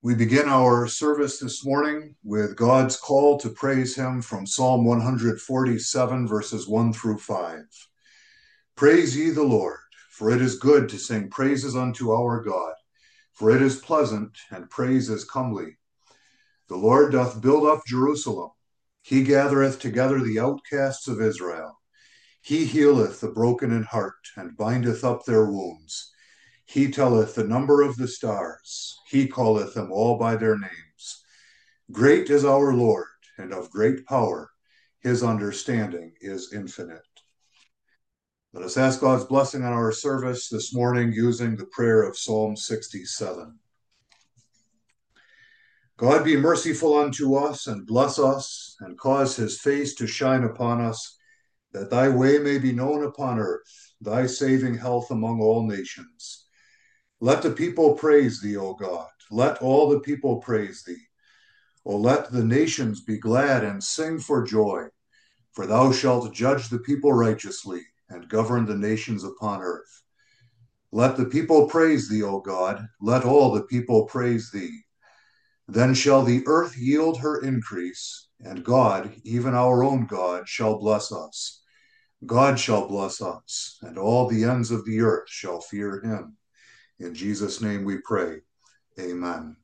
We begin our service this morning with God's call to praise Him from Psalm 147, verses 1 through 5. Praise ye the Lord, for it is good to sing praises unto our God, for it is pleasant, and praise is comely. The Lord doth build up Jerusalem. He gathereth together the outcasts of Israel. He healeth the broken in heart, and bindeth up their wounds. He telleth the number of the stars. He calleth them all by their names. Great is our Lord, and of great power. His understanding is infinite. Let us ask God's blessing on our service this morning using the prayer of Psalm 67. God be merciful unto us, and bless us, and cause his face to shine upon us, that thy way may be known upon earth, thy saving health among all nations. Let the people praise thee, O God. Let all the people praise thee. O let the nations be glad and sing for joy, for thou shalt judge the people righteously and govern the nations upon earth. Let the people praise thee, O God. Let all the people praise thee. Then shall the earth yield her increase, and God, even our own God, shall bless us. God shall bless us, and all the ends of the earth shall fear him. In Jesus' name we pray. Amen.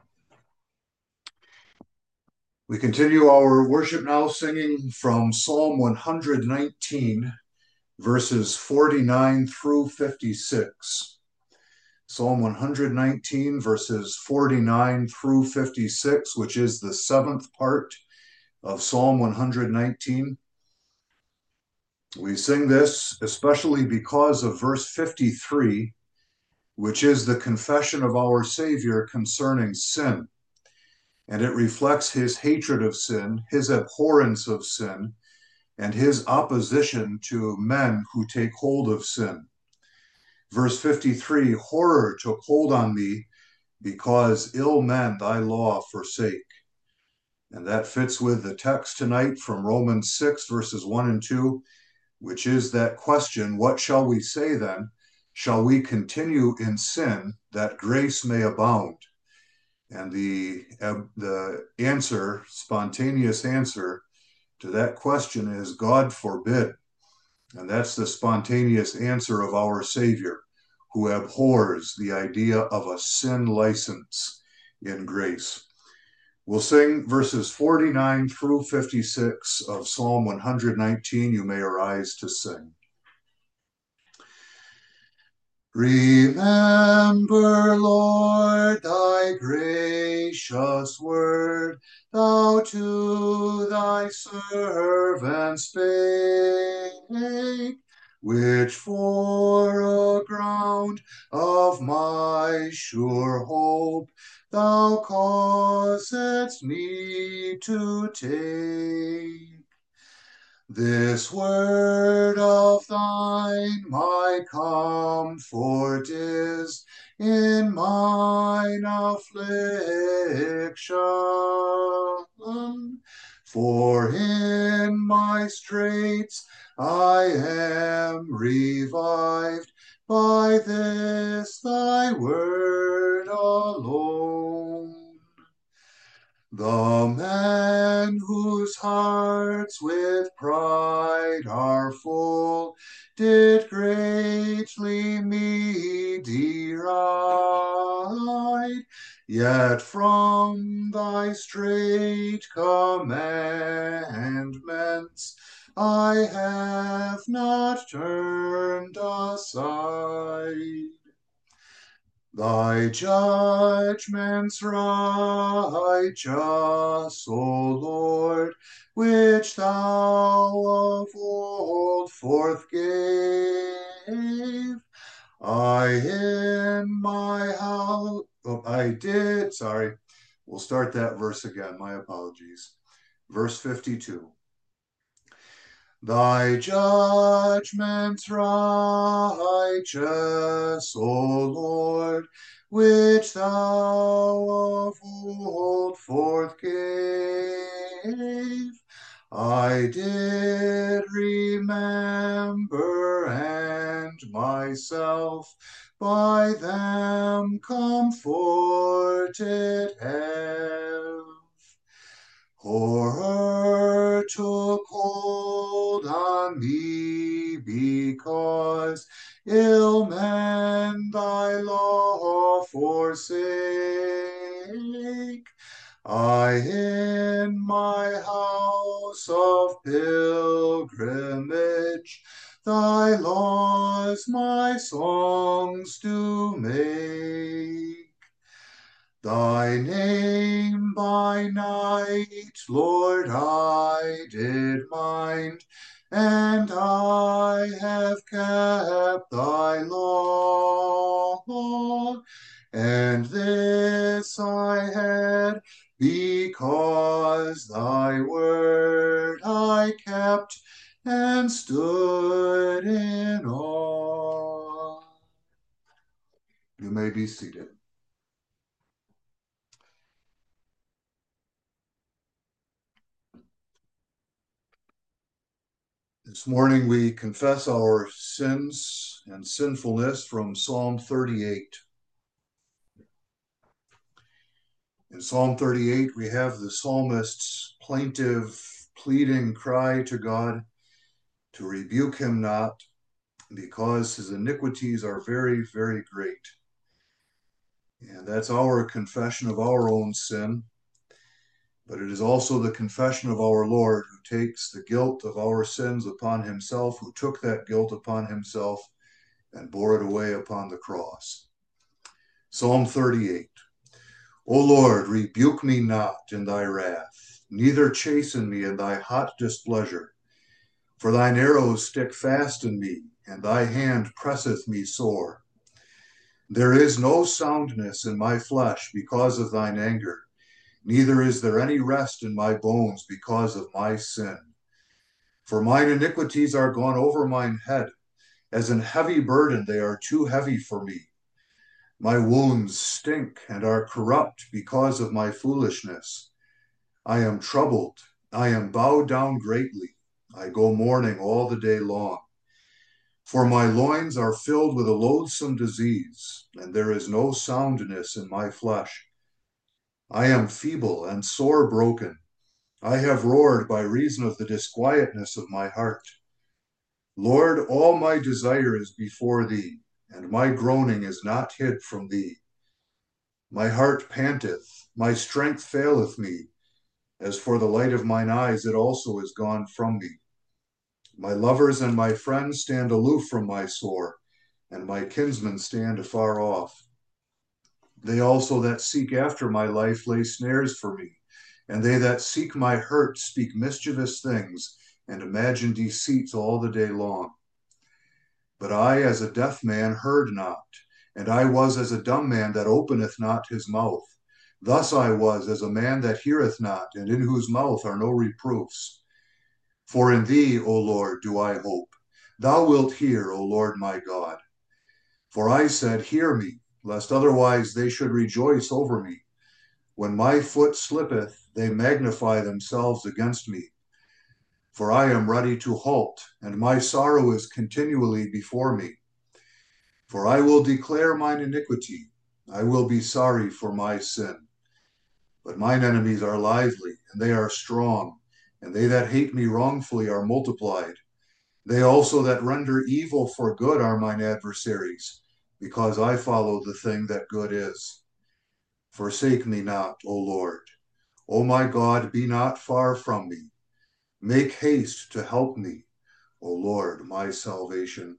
We continue our worship now singing from Psalm 119, verses 49 through 56. Psalm 119, verses 49 through 56, which is the seventh part of Psalm 119. We sing this especially because of verse 53, which is the confession of our Savior concerning sin. And it reflects his hatred of sin, his abhorrence of sin, and his opposition to men who take hold of sin. Verse 53, horror took hold on me because ill men thy law forsake. And that fits with the text tonight from Romans 6, verses 1 and 2, which is that question, what shall we say then? Shall we continue in sin that grace may abound? And the answer, spontaneous answer to that question is God forbid. And that's the spontaneous answer of our Savior, who abhors the idea of a sin license in grace. We'll sing verses 49 through 56 of Psalm 119. You may arise to sing. Remember, Lord, thy gracious word, thou to thy servant spake, which for a ground of my sure hope thou causedst me to take. This word of thine my comfort is in mine affliction. For in my straits I am revived by this thy word alone. The men whose hearts with pride are full did greatly me deride, yet from thy straight commandments I have not turned aside. Thy judgments righteous, O Lord, which thou of old forth gave. We'll start that verse again. My apologies. Verse 52. Thy judgments righteous, O Lord, which thou of old forth gave, I did remember and myself by them comforted have. Horror took hold on me because ill men thy law forsake. I in my house of pilgrimage thy laws my songs do make. Thy name by night, Lord, I did mind, and I have kept thy law. And this I had because thy word I kept and stood in awe. You may be seated. This morning we confess our sins and sinfulness from Psalm 38. In Psalm 38, we have the psalmist's plaintive, pleading cry to God to rebuke him not, because his iniquities are very, very great. And that's our confession of our own sin, but it is also the confession of our Lord, who takes the guilt of our sins upon himself, who took that guilt upon himself and bore it away upon the cross. Psalm 38. O Lord, rebuke me not in thy wrath, neither chasten me in thy hot displeasure. For thine arrows stick fast in me, and thy hand presseth me sore. There is no soundness in my flesh because of thine anger, neither is there any rest in my bones because of my sin. For mine iniquities are gone over mine head, as an heavy burden they are too heavy for me. My wounds stink and are corrupt because of my foolishness. I am troubled, I am bowed down greatly. I go mourning all the day long. For my loins are filled with a loathsome disease, and there is no soundness in my flesh. I am feeble and sore broken. I have roared by reason of the disquietness of my heart. Lord, all my desire is before thee, and my groaning is not hid from thee. My heart panteth, my strength faileth me. As for the light of mine eyes, it also is gone from me. My lovers and my friends stand aloof from my sore, and my kinsmen stand afar off. They also that seek after my life lay snares for me, and they that seek my hurt speak mischievous things, and imagine deceits all the day long. But I, as a deaf man, heard not, and I was as a dumb man that openeth not his mouth. Thus I was as a man that heareth not, and in whose mouth are no reproofs. For in thee, O Lord, do I hope. Thou wilt hear, O Lord my God. For I said, hear me, lest otherwise they should rejoice over me. When my foot slippeth, they magnify themselves against me. For I am ready to halt, and my sorrow is continually before me. For I will declare mine iniquity, I will be sorry for my sin. But mine enemies are lively, and they are strong, and they that hate me wrongfully are multiplied. They also that render evil for good are mine adversaries, because I follow the thing that good is. Forsake me not, O Lord. O my God, be not far from me. Make haste to help me, O Lord, my salvation.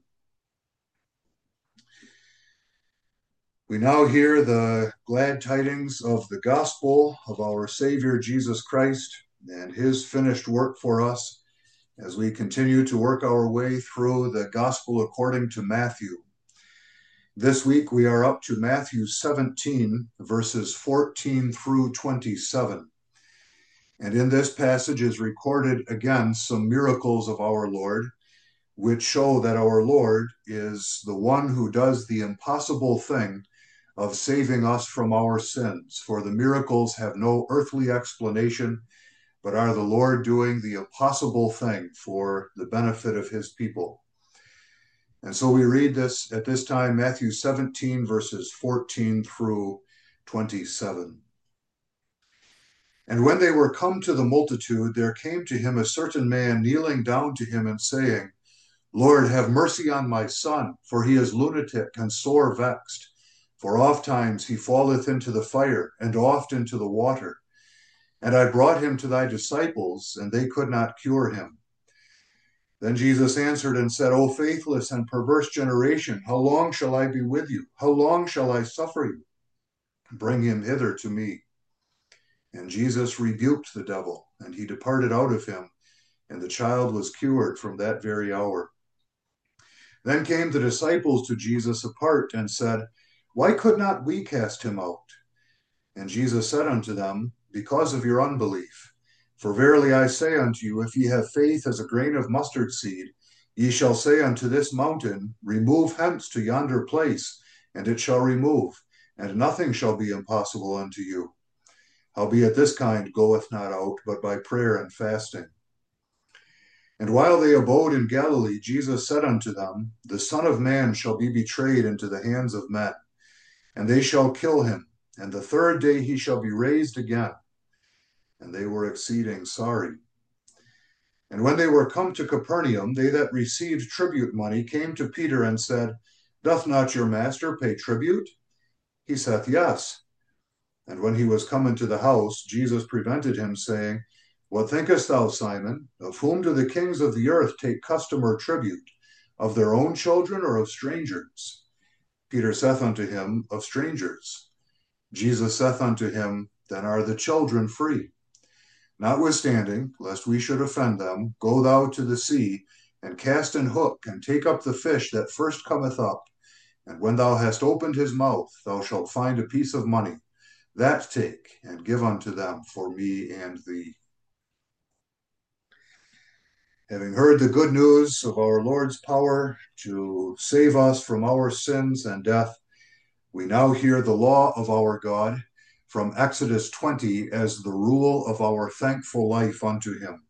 We now hear the glad tidings of the gospel of our Savior Jesus Christ and his finished work for us as we continue to work our way through the gospel according to Matthew. This week we are up to Matthew 17, verses 14 through 27. And in this passage is recorded again some miracles of our Lord, which show that our Lord is the one who does the impossible thing of saving us from our sins. For the miracles have no earthly explanation, but are the Lord doing the impossible thing for the benefit of his people. And so we read this at this time, Matthew 17, verses 14 through 27. And when they were come to the multitude, there came to him a certain man kneeling down to him and saying, Lord, have mercy on my son, for he is lunatic and sore vexed. For oft times he falleth into the fire, and oft into the water. And I brought him to thy disciples, and they could not cure him. Then Jesus answered and said, O faithless and perverse generation, how long shall I be with you? How long shall I suffer you? Bring him hither to me. And Jesus rebuked the devil, and he departed out of him, and the child was cured from that very hour. Then came the disciples to Jesus apart and said, Why could not we cast him out? And Jesus said unto them, Because of your unbelief. For verily I say unto you, if ye have faith as a grain of mustard seed, ye shall say unto this mountain, Remove hence to yonder place, and it shall remove, and nothing shall be impossible unto you. Howbeit this kind goeth not out, but by prayer and fasting. And while they abode in Galilee, Jesus said unto them, The Son of Man shall be betrayed into the hands of men, and they shall kill him, and the third day he shall be raised again. And they were exceeding sorry. And when they were come to Capernaum, they that received tribute money came to Peter and said, Doth not your master pay tribute? He saith, Yes. And when he was come into the house, Jesus prevented him, saying, What thinkest thou, Simon? Of whom do the kings of the earth take custom or tribute? Of their own children or of strangers? Peter saith unto him, Of strangers. Jesus saith unto him, Then are the children free. Notwithstanding, lest we should offend them, go thou to the sea, and cast an hook, and take up the fish that first cometh up. And when thou hast opened his mouth, thou shalt find a piece of money. That take, and give unto them for me and thee. Having heard the good news of our Lord's power to save us from our sins and death, we now hear the law of our God from Exodus 20 as the rule of our thankful life unto him.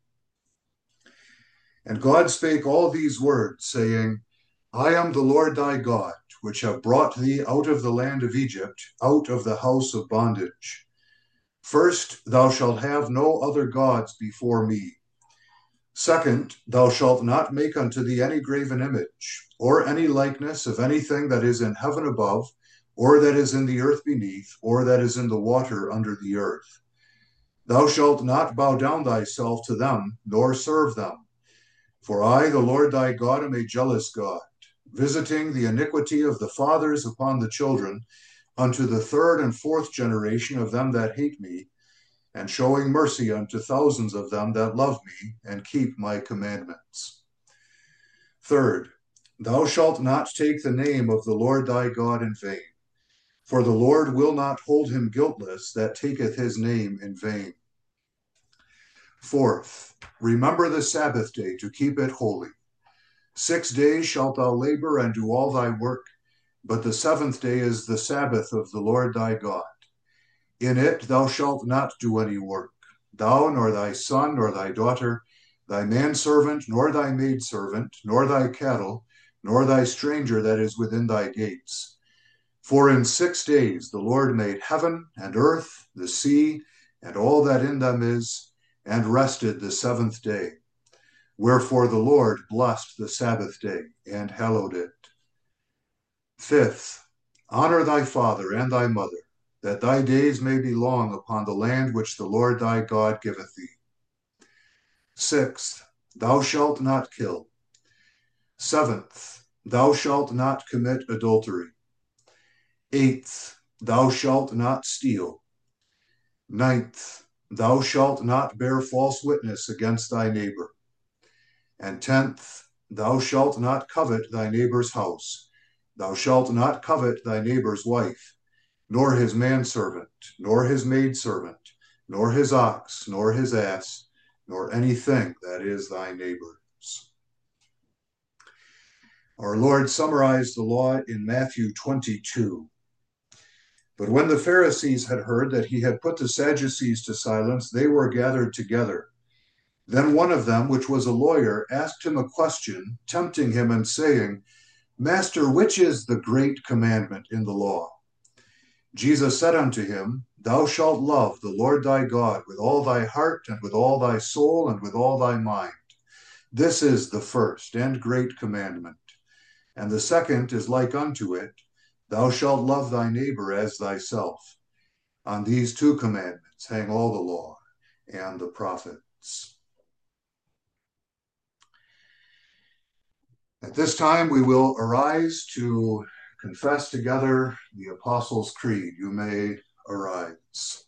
And God spake all these words, saying, I am the Lord thy God, which have brought thee out of the land of Egypt, out of the house of bondage. First, thou shalt have no other gods before me. Second, thou shalt not make unto thee any graven image, or any likeness of anything that is in heaven above, or that is in the earth beneath, or that is in the water under the earth. Thou shalt not bow down thyself to them, nor serve them. For I, the Lord thy God, am a jealous God, visiting the iniquity of the fathers upon the children, unto the third and fourth generation of them that hate me, and showing mercy unto thousands of them that love me, and keep my commandments. Third, thou shalt not take the name of the Lord thy God in vain. For the Lord will not hold him guiltless that taketh his name in vain. Fourth, remember the Sabbath day to keep it holy. 6 days shalt thou labor and do all thy work, but the seventh day is the Sabbath of the Lord thy God. In it thou shalt not do any work, thou nor thy son nor thy daughter, thy manservant nor thy maidservant, nor thy cattle, nor thy stranger that is within thy gates. For in 6 days the Lord made heaven and earth, the sea, and all that in them is, and rested the seventh day. Wherefore the Lord blessed the Sabbath day, and hallowed it. Fifth, honor thy father and thy mother, that thy days may be long upon the land which the Lord thy God giveth thee. Sixth, thou shalt not kill. Seventh, thou shalt not commit adultery. Eighth, thou shalt not steal. Ninth, thou shalt not bear false witness against thy neighbor. And tenth, thou shalt not covet thy neighbor's house. Thou shalt not covet thy neighbor's wife, nor his manservant, nor his maidservant, nor his ox, nor his ass, nor anything that is thy neighbor's. Our Lord summarized the law in Matthew 22. But when the Pharisees had heard that he had put the Sadducees to silence, they were gathered together. Then one of them, which was a lawyer, asked him a question, tempting him and saying, Master, which is the great commandment in the law? Jesus said unto him, Thou shalt love the Lord thy God with all thy heart, and with all thy soul, and with all thy mind. This is the first and great commandment. And the second is like unto it, Thou shalt love thy neighbor as thyself. On these two commandments hang all the law and the prophets. At this time, we will arise to confess together the Apostles' Creed. You may arise.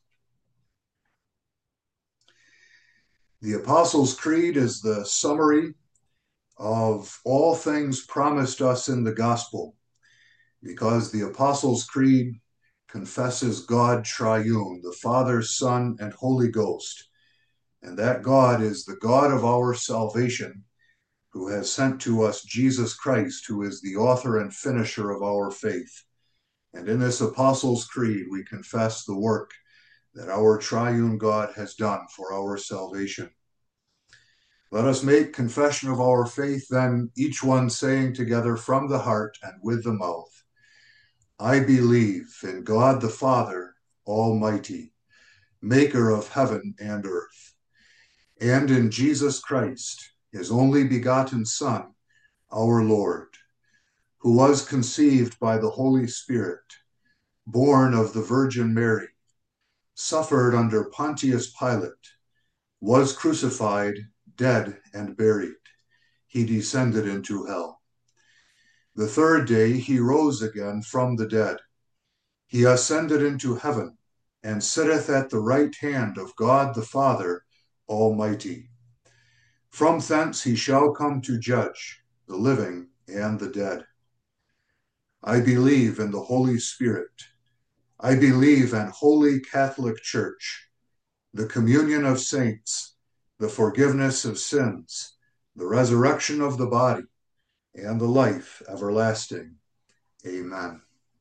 The Apostles' Creed is the summary of all things promised us in the gospel, because the Apostles' Creed confesses God triune, the Father, Son, and Holy Ghost, and that God is the God of our salvation, who has sent to us Jesus Christ, who is the author and finisher of our faith. And in this Apostles' Creed, we confess the work that our triune God has done for our salvation. Let us make confession of our faith, then, each one saying together from the heart and with the mouth, I believe in God the Father Almighty, maker of heaven and earth, and in Jesus Christ, his only begotten Son, our Lord, who was conceived by the Holy Spirit, born of the Virgin Mary, suffered under Pontius Pilate, was crucified, dead, and buried. He descended into hell. The third day he rose again from the dead. He ascended into heaven, and sitteth at the right hand of God the Father Almighty. From thence he shall come to judge the living and the dead. I believe in the Holy Spirit. I believe in Holy Catholic Church, the communion of saints, the forgiveness of sins, the resurrection of the body, and the life everlasting. Amen.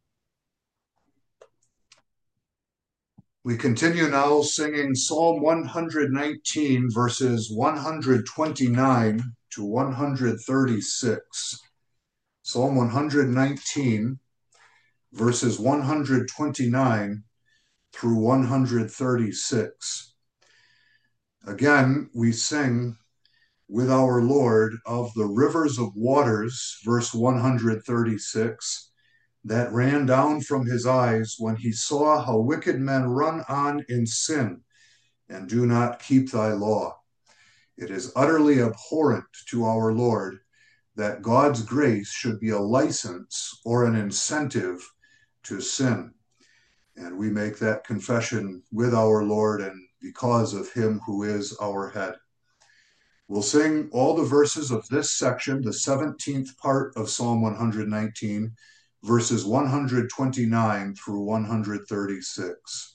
We continue now singing Psalm 119, verses 129 to 136. Psalm 119, verses 129 through 136. Again, we sing with our Lord of the rivers of waters, verse 136, that ran down from his eyes when he saw how wicked men run on in sin and do not keep thy law. It is utterly abhorrent to our Lord that God's grace should be a license or an incentive to sin. And we make that confession with our Lord and because of him who is our head. We'll sing all the verses of this section, the 17th part of Psalm 119, verses 129 through 136.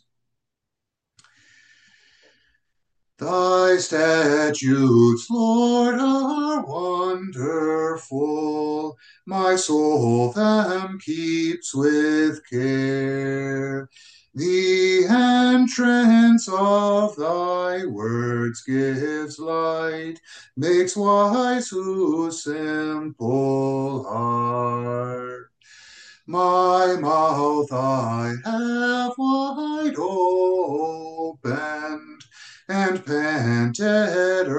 Thy statutes, Lord, are wonderful. My soul them keeps with care. The entrance of thy words gives light, makes wise whose simple heart. My mouth I have wide opened, and panted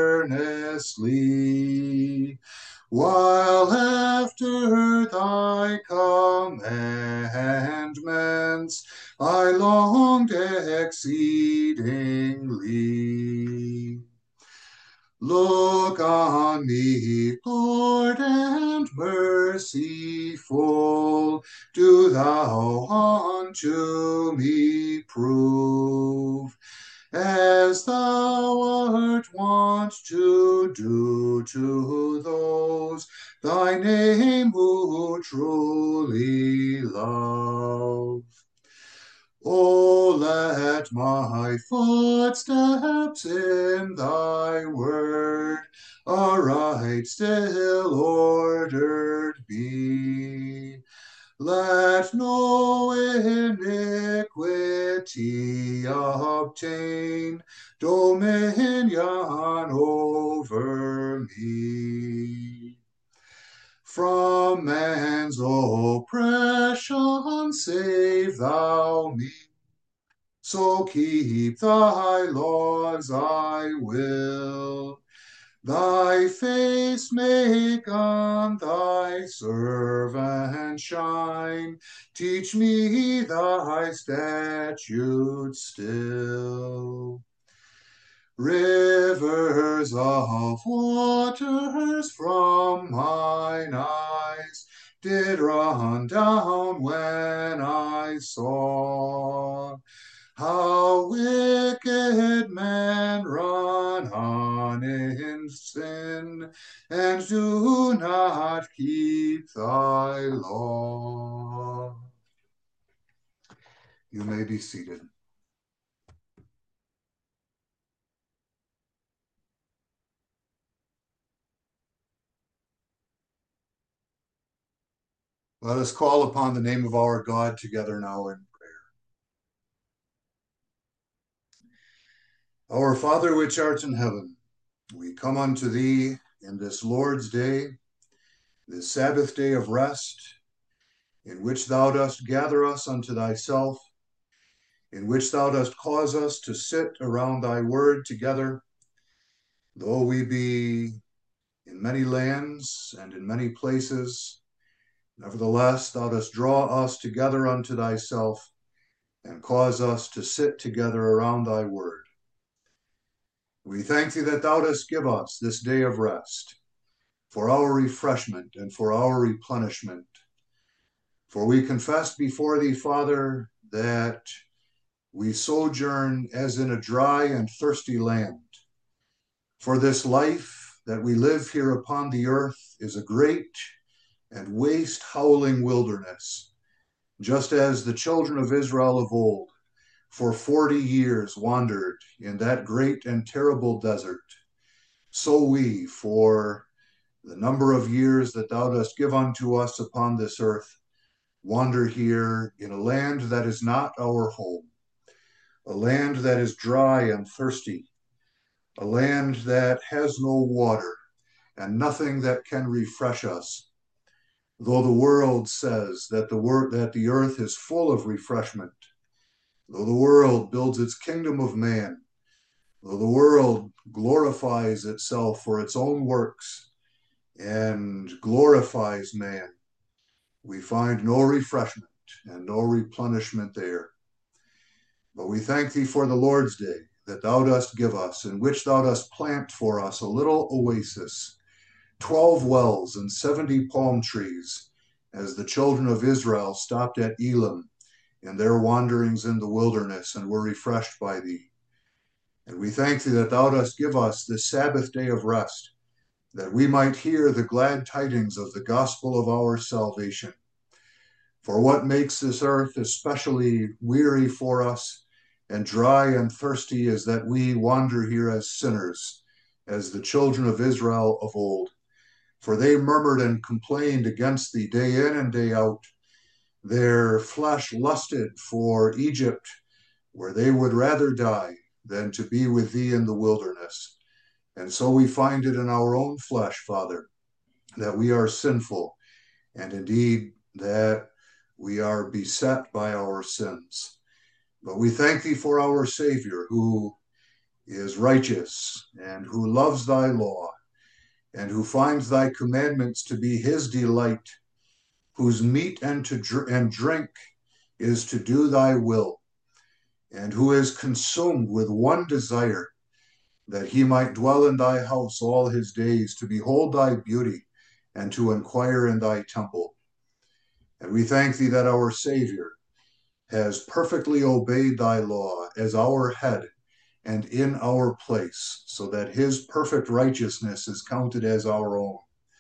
earnestly, while after thy commandments I longed exceedingly. Look on me, Lord, and merciful, do thou unto me prove, as thou art wont to do to those thy name who truly love. O let my footsteps in thy word aright still ordered be. Let no iniquity obtain dominion over me. From man's oppression save thou me. So keep thy laws, I will. Thy face make on thy servant shine. Teach me thy statutes still. Rivers of waters from mine eyes did run down when I saw how wicked men run on in sin and do not keep thy law. You may be seated. Let us call upon the name of our God together now in prayer. Our Father, which art in heaven, we come unto thee in this Lord's day, this Sabbath day of rest, in which thou dost gather us unto thyself, in which thou dost cause us to sit around thy word together, though we be in many lands and in many places. Nevertheless, thou dost draw us together unto thyself and cause us to sit together around thy word. We thank thee that thou dost give us this day of rest for our refreshment and for our replenishment. For we confess before thee, Father, that we sojourn as in a dry and thirsty land. For this life that we live here upon the earth is a great and waste howling wilderness, just as the children of Israel of old for 40 years wandered in that great and terrible desert. So we, for the number of years that thou dost give unto us upon this earth, wander here in a land that is not our home, a land that is dry and thirsty, a land that has no water and nothing that can refresh us. Though the world says that the earth is full of refreshment, though the world builds its kingdom of man, though the world glorifies itself for its own works and glorifies man, we find no refreshment and no replenishment there. But we thank thee for the Lord's day that thou dost give us, in which thou dost plant for us a little oasis, 12 wells and 70 palm trees, as the children of Israel stopped at Elim in their wanderings in the wilderness and were refreshed by thee. And we thank thee that thou dost give us this Sabbath day of rest, that we might hear the glad tidings of the gospel of our salvation. For what makes this earth especially weary for us and dry and thirsty is that we wander here as sinners, as the children of Israel of old. For they murmured and complained against thee day in and day out. Their flesh lusted for Egypt, where they would rather die than to be with thee in the wilderness. And so we find it in our own flesh, Father, that we are sinful, and indeed that we are beset by our sins. But we thank thee for our Savior, who is righteous and who loves thy law, and who finds thy commandments to be his delight, whose meat and drink is to do thy will, and who is consumed with one desire, that he might dwell in thy house all his days, to behold thy beauty and to inquire in thy temple. And we thank thee that our Savior has perfectly obeyed thy law as our head and in our place, so that his perfect righteousness is counted as our own.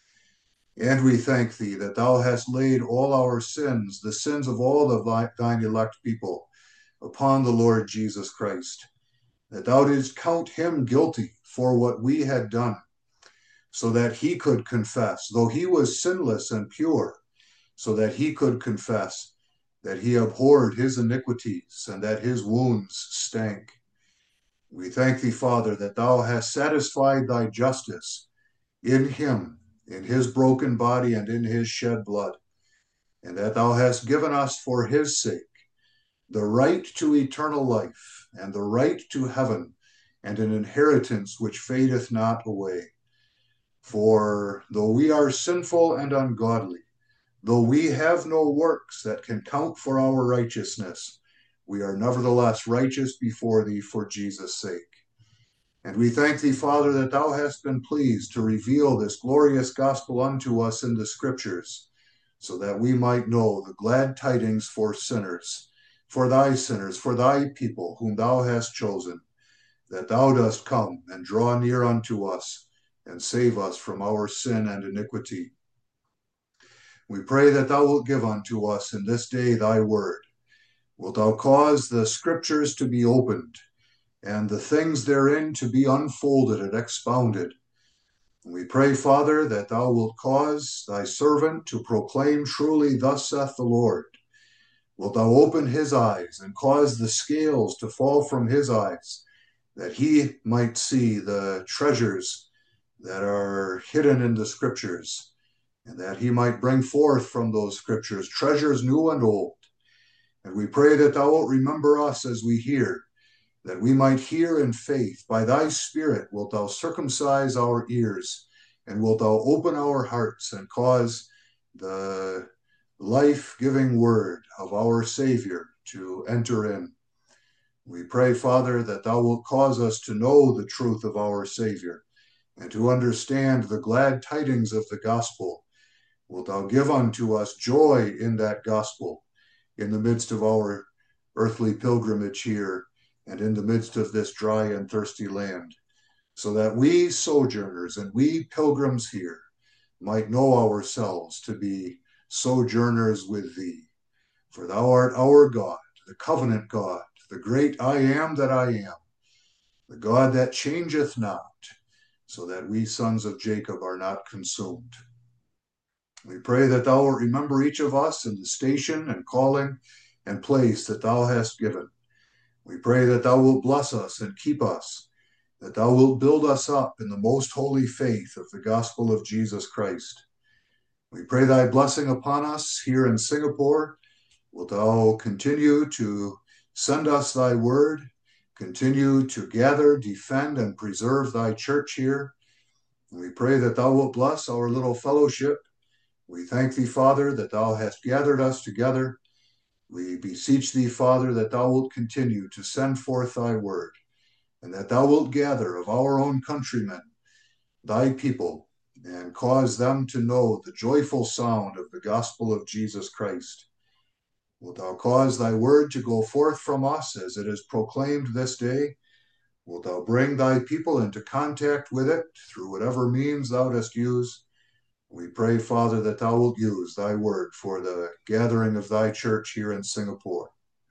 And we thank thee that thou hast laid all our sins, the sins of all of thine elect people, upon the Lord Jesus Christ, that thou didst count him guilty for what we had done, so that he could confess, though he was sinless and pure, so that he could confess that he abhorred his iniquities and that his wounds stank. We thank thee, Father, that thou hast satisfied thy justice in him, in his broken body and in his shed blood, and that thou hast given us for his sake the right to eternal life and the right to heaven and an inheritance which fadeth not away. For though we are sinful and ungodly, though we have no works that can count for our righteousness, we are nevertheless righteous before thee for Jesus' sake. And we thank thee, Father, that thou hast been pleased to reveal this glorious gospel unto us in the scriptures, so that we might know the glad tidings for sinners, for thy people whom thou hast chosen, that thou dost come and draw near unto us and save us from our sin and iniquity. We pray that thou wilt give unto us in this day thy word. Wilt thou cause the scriptures to be opened and the things therein to be unfolded and expounded. We pray, Father, that thou wilt cause thy servant to proclaim truly, thus saith the Lord. Wilt thou open his eyes and cause the scales to fall from his eyes, that he might see the treasures that are hidden in the scriptures, and that he might bring forth from those scriptures treasures new and old. And we pray that thou wilt remember us as we hear, that we might hear in faith. By thy Spirit wilt thou circumcise our ears, and wilt thou open our hearts and cause the life-giving word of our Savior to enter in. We pray, Father, that thou wilt cause us to know the truth of our Savior and to understand the glad tidings of the gospel. Wilt thou give unto us joy in that gospel in the midst of our earthly pilgrimage here and in the midst of this dry and thirsty land, so that we sojourners and we pilgrims here might know ourselves to be sojourners with thee. For thou art our God, the covenant God, the great I am that I am, the God that changeth not, so that we sons of Jacob are not consumed. We pray that thou wilt remember each of us in the station and calling and place that thou hast given. We pray that thou wilt bless us and keep us, that thou wilt build us up in the most holy faith of the gospel of Jesus Christ. We pray thy blessing upon us here in Singapore. Wilt thou continue to send us thy word, continue to gather, defend, and preserve thy church here. And we pray that thou wilt bless our little fellowship. We thank thee, Father, that thou hast gathered us together. We beseech thee, Father, that thou wilt continue to send forth thy word, and that thou wilt gather of our own countrymen, thy people, and cause them to know the joyful sound of the gospel of Jesus Christ. Wilt thou cause thy word to go forth from us as it is proclaimed this day? Wilt thou bring thy people into contact with it through whatever means thou dost use? We pray, Father, that thou wilt use thy word for the gathering of thy church here in Singapore.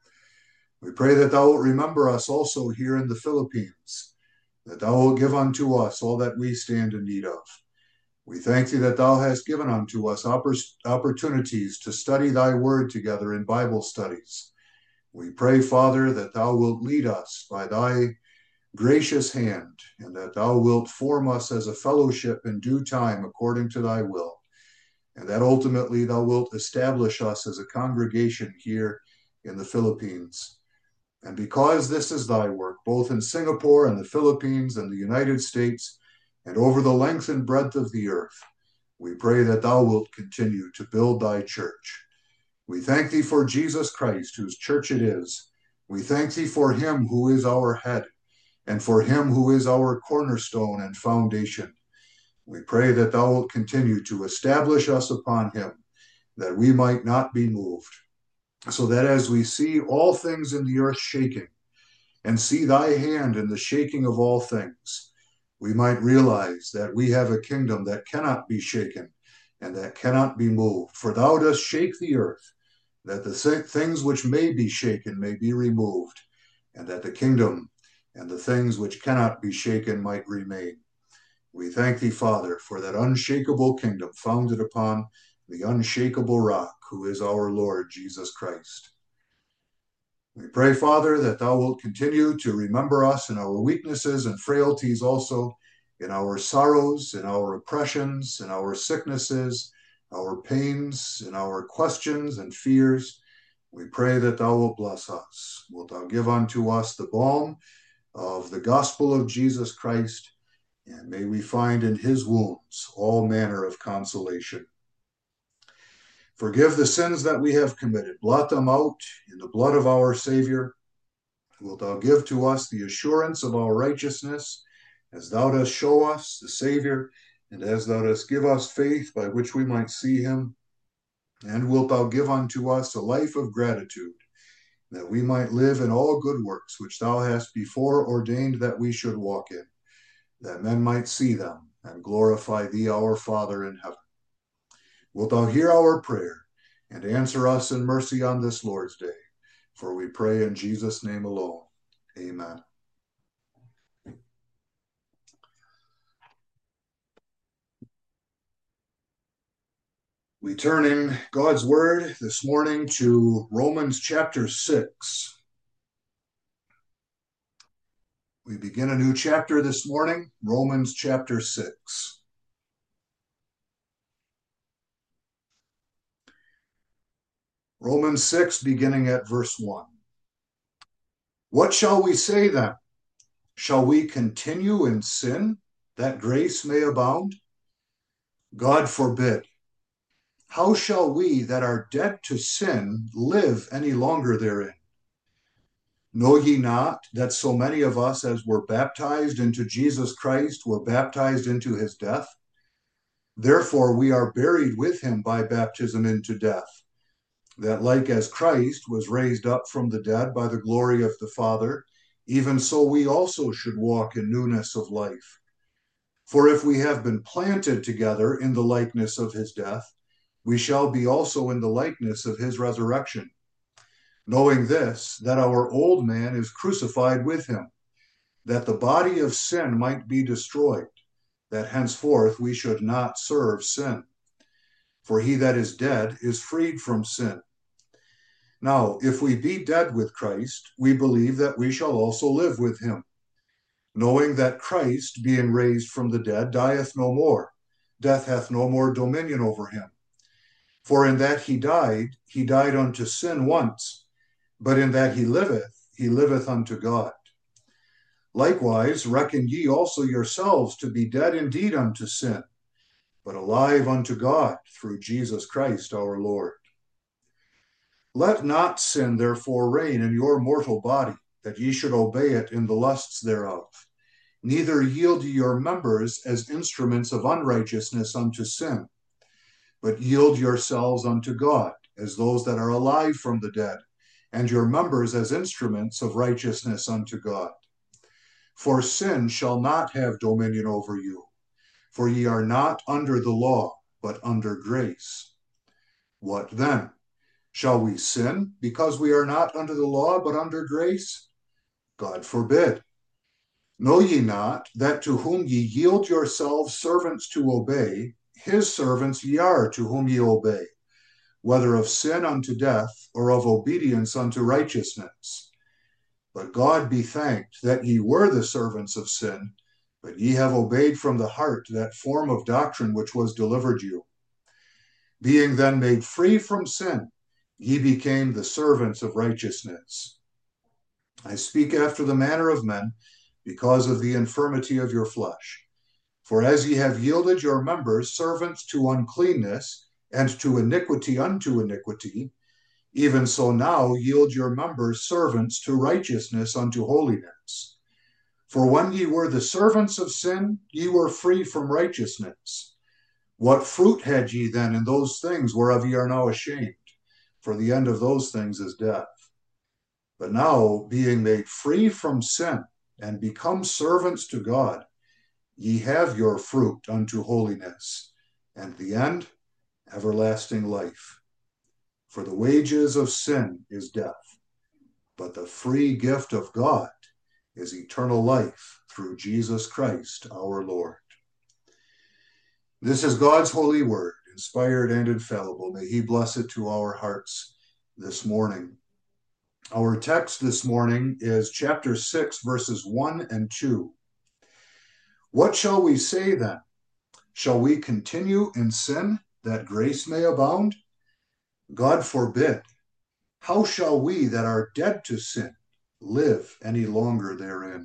We pray that thou wilt remember us also here in the Philippines, that thou wilt give unto us all that we stand in need of. We thank thee that thou hast given unto us opportunities to study thy word together in Bible studies. We pray, Father, that thou wilt lead us by thy gracious hand, and that thou wilt form us as a fellowship in due time according to thy will, and that ultimately thou wilt establish us as a congregation here in the Philippines. And because this is thy work, both in Singapore and the Philippines and the United States, and over the length and breadth of the earth, we pray that thou wilt continue to build thy church. We thank thee for Jesus Christ, whose church it is. We thank thee for him who is our head, and for him who is our cornerstone and foundation. We pray that thou wilt continue to establish us upon him, that we might not be moved, so that as we see all things in the earth shaking, and see thy hand in the shaking of all things, we might realize that we have a kingdom that cannot be shaken and that cannot be moved. For thou dost shake the earth, that the things which may be shaken may be removed, and that the kingdom and the things which cannot be shaken might remain. We thank thee, Father, for that unshakable kingdom founded upon the unshakable rock, who is our Lord Jesus Christ. We pray, Father, that thou wilt continue to remember us in our weaknesses and frailties also, in our sorrows, in our oppressions, in our sicknesses, our pains, in our questions and fears. We pray that thou wilt bless us. Wilt thou give unto us the balm of the gospel of Jesus Christ, and may we find in his wounds all manner of consolation. Forgive the sins that we have committed. Blot them out in the blood of our Savior. Wilt thou give to us the assurance of our righteousness, as thou dost show us the Savior, and as thou dost give us faith by which we might see him? And wilt thou give unto us a life of gratitude, that we might live in all good works which thou hast before ordained that we should walk in, that men might see them and glorify thee, our Father in heaven. Wilt thou hear our prayer and answer us in mercy on this Lord's day? For we pray in Jesus' name alone. Amen. We turn in God's Word this morning to Romans chapter 6. We begin a new chapter this morning, Romans chapter 6. Romans 6, beginning at verse 1. What shall we say then? Shall we continue in sin, that grace may abound? God forbid. How shall we that are dead to sin live any longer therein? Know ye not that so many of us as were baptized into Jesus Christ were baptized into his death? Therefore we are buried with him by baptism into death, that like as Christ was raised up from the dead by the glory of the Father, even so we also should walk in newness of life. For if we have been planted together in the likeness of his death, we shall be also in the likeness of his resurrection. Knowing this, that our old man is crucified with him, that the body of sin might be destroyed, that henceforth we should not serve sin. For he that is dead is freed from sin. Now, if we be dead with Christ, we believe that we shall also live with him, knowing that Christ, being raised from the dead, dieth no more. Death hath no more dominion over him. For in that he died unto sin once, but in that he liveth unto God. Likewise, reckon ye also yourselves to be dead indeed unto sin, but alive unto God through Jesus Christ our Lord. Let not sin therefore reign in your mortal body, that ye should obey it in the lusts thereof. Neither yield ye your members as instruments of unrighteousness unto sin, but yield yourselves unto God as those that are alive from the dead, and your members as instruments of righteousness unto God. For sin shall not have dominion over you, for ye are not under the law, but under grace. What then? Shall we sin because we are not under the law, but under grace? God forbid. Know ye not that to whom ye yield yourselves servants to obey, his servants ye are to whom ye obey, whether of sin unto death, or of obedience unto righteousness? But God be thanked that ye were the servants of sin, but ye have obeyed from the heart that form of doctrine which was delivered you. Being then made free from sin, ye became the servants of righteousness. I speak after the manner of men, because of the infirmity of your flesh. For as ye have yielded your members servants to uncleanness, and to iniquity unto iniquity, even so now yield your members servants to righteousness unto holiness. For when ye were the servants of sin, ye were free from righteousness. What fruit had ye then in those things whereof ye are now ashamed? For the end of those things is death. But now, being made free from sin, and become servants to God, ye have your fruit unto holiness, and the end, everlasting life. For the wages of sin is death, but the free gift of God is eternal life through Jesus Christ our Lord. This is God's holy word, inspired and infallible. May he bless it to our hearts this morning. Our text this morning is chapter 6, verses 1 and 2. What shall we say then? Shall we continue in sin that grace may abound? God forbid. How shall we that are dead to sin live any longer therein?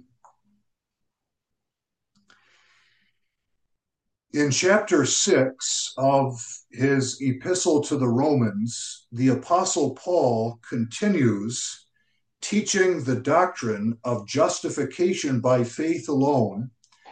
In chapter 6 of his epistle to the Romans, the Apostle Paul continues teaching the doctrine of justification by faith alone,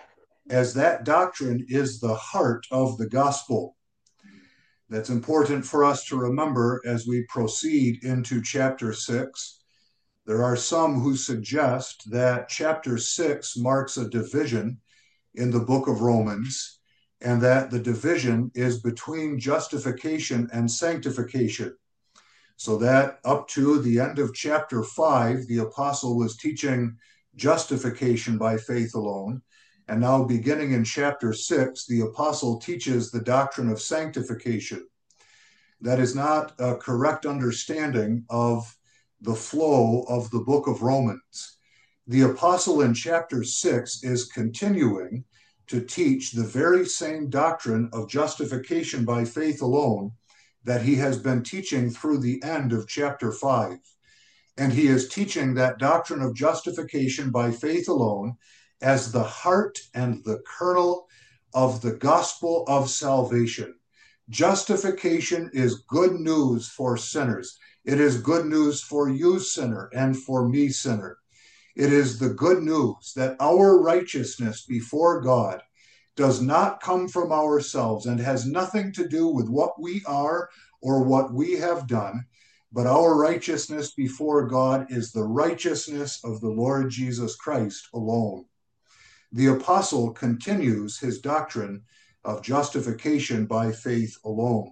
as that doctrine is the heart of the gospel. That's important for us to remember as we proceed into chapter 6. There are some who suggest that chapter 6 marks a division in the book of Romans, and that the division is between justification and sanctification. So that up to the end of chapter 5, the apostle was teaching justification by faith alone. And now beginning in chapter 6, the apostle teaches the doctrine of sanctification. That is not a correct understanding of the flow of the book of Romans. The apostle in chapter 6 is continuing to teach the very same doctrine of justification by faith alone that he has been teaching through the end of chapter 5. And he is teaching that doctrine of justification by faith alone as the heart and the kernel of the gospel of salvation. Justification is good news for sinners. It is good news for you, sinner, and for me, sinner. It is the good news that our righteousness before God does not come from ourselves and has nothing to do with what we are or what we have done, but our righteousness before God is the righteousness of the Lord Jesus Christ alone. The apostle continues his doctrine of justification by faith alone.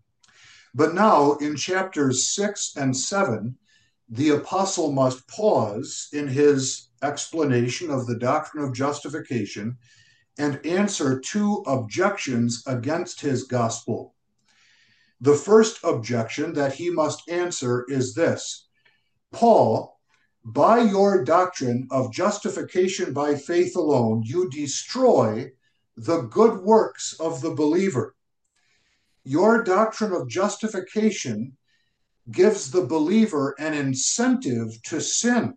But now in chapters 6 and 7, the apostle must pause in his explanation of the doctrine of justification and answer two objections against his gospel. The first objection that he must answer is this: Paul, by your doctrine of justification by faith alone, you destroy the good works of the believer. Your doctrine of justification gives the believer an incentive to sin.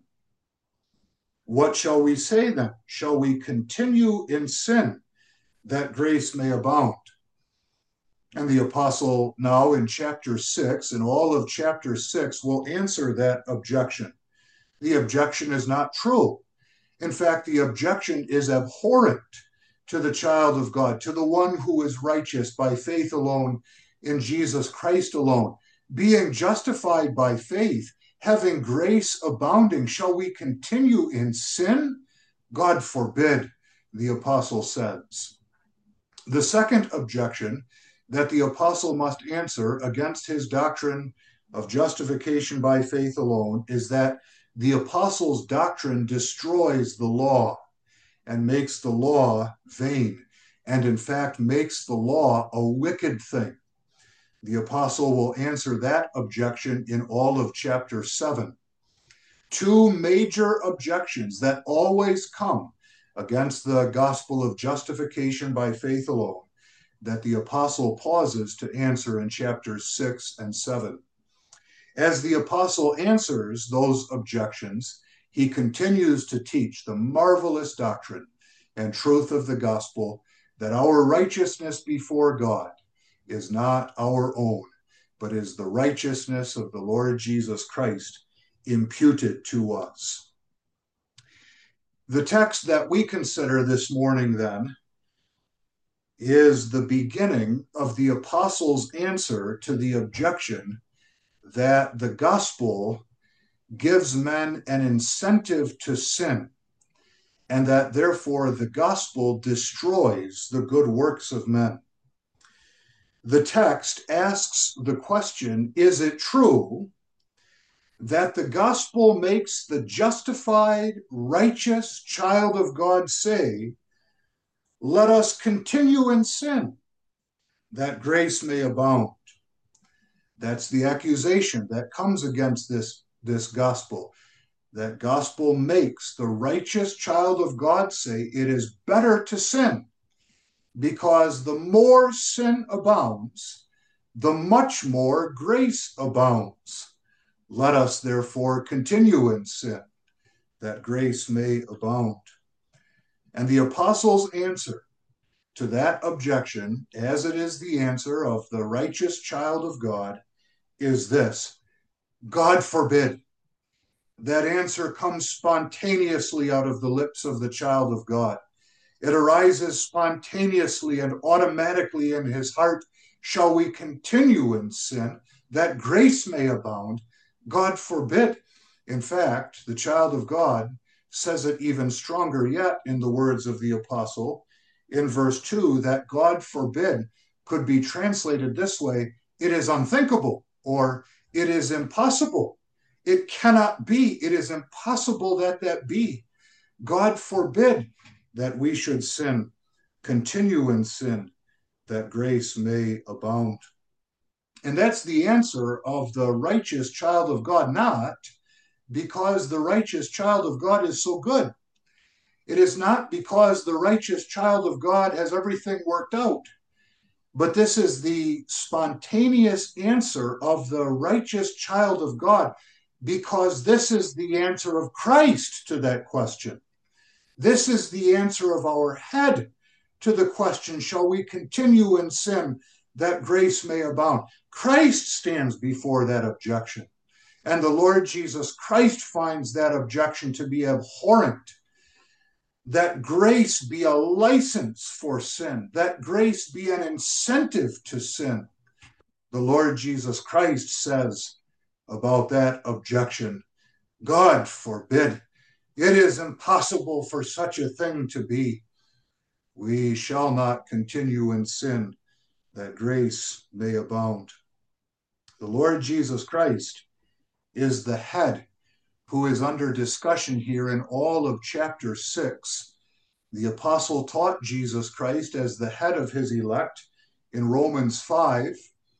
What shall we say then? Shall we continue in sin that grace may abound? And the apostle now in chapter 6 and all of chapter 6 will answer that objection. The objection is not true. In fact, the objection is abhorrent to the child of God, to the one who is righteous by faith alone in Jesus Christ alone. Being justified by faith, having grace abounding, shall we continue in sin? God forbid, the apostle says. The second objection that the apostle must answer against his doctrine of justification by faith alone is that the apostle's doctrine destroys the law and makes the law vain, and in fact makes the law a wicked thing. The apostle will answer that objection in all of chapter 7. Two major objections that always come against the gospel of justification by faith alone that the apostle pauses to answer in chapters 6 and 7. As the apostle answers those objections, he continues to teach the marvelous doctrine and truth of the gospel that our righteousness before God is not our own, but is the righteousness of the Lord Jesus Christ imputed to us. The text that we consider this morning, then, is the beginning of the apostle's answer to the objection that the gospel gives men an incentive to sin, and that therefore the gospel destroys the good works of men. The text asks the question, is it true that the gospel makes the justified, righteous child of God say, let us continue in sin, that grace may abound? That's the accusation that comes against this gospel. that gospel makes the righteous child of God say it is better to sin, because the more sin abounds, the much more grace abounds. Let us therefore continue in sin, that grace may abound. And the apostles' answer to that objection, as it is the answer of the righteous child of God, is this: God forbid. That answer comes spontaneously out of the lips of the child of God. It arises spontaneously and automatically in his heart. Shall we continue in sin that grace may abound? God forbid. In fact, the child of God says it even stronger yet in the words of the apostle in verse 2, that God forbid could be translated this way: it is unthinkable, or it is impossible. It cannot be. It is impossible that that be. God forbid that we should sin, continue in sin, that grace may abound. And that's the answer of the righteous child of God, not because the righteous child of God is so good. It is not because the righteous child of God has everything worked out. But this is the spontaneous answer of the righteous child of God, because this is the answer of Christ to that question. This is the answer of our head to the question, shall we continue in sin that grace may abound? Christ stands before that objection. And the Lord Jesus Christ finds that objection to be abhorrent. That grace be a license for sin, that grace be an incentive to sin. The Lord Jesus Christ says about that objection, God forbid. It is impossible for such a thing to be. We shall not continue in sin, that grace may abound. The Lord Jesus Christ is the head who is under discussion here in all of chapter 6. The apostle taught Jesus Christ as the head of his elect in Romans 5.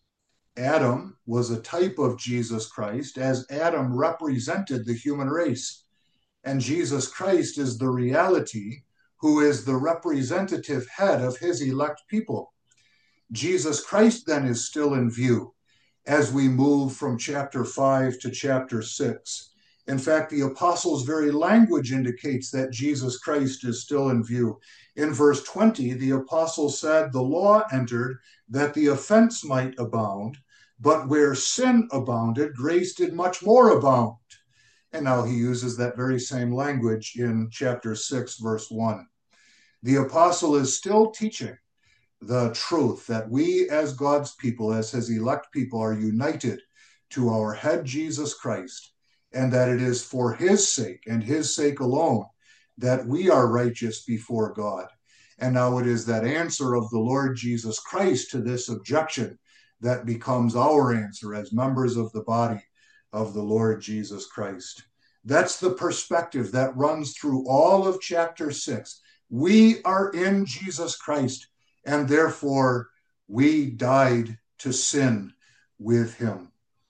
Adam was a type of Jesus Christ, as Adam represented the human race. And Jesus Christ is the reality who is the representative head of his elect people. Jesus Christ then is still in view as we move from chapter 5 to chapter 6. In fact, the apostles' very language indicates that Jesus Christ is still in view. In verse 20, the apostle said, the law entered that the offense might abound, but where sin abounded, grace did much more abound. And now he uses that very same language in chapter 6, verse 1. The apostle is still teaching the truth that we as God's people, as his elect people, are united to our head Jesus Christ, and that it is for his sake and his sake alone that we are righteous before God. And now it is that answer of the Lord Jesus Christ to this objection that becomes our answer as members of the body of the Lord Jesus Christ. That's the perspective that runs through all of chapter 6. We are in Jesus Christ, and therefore we died to sin with him.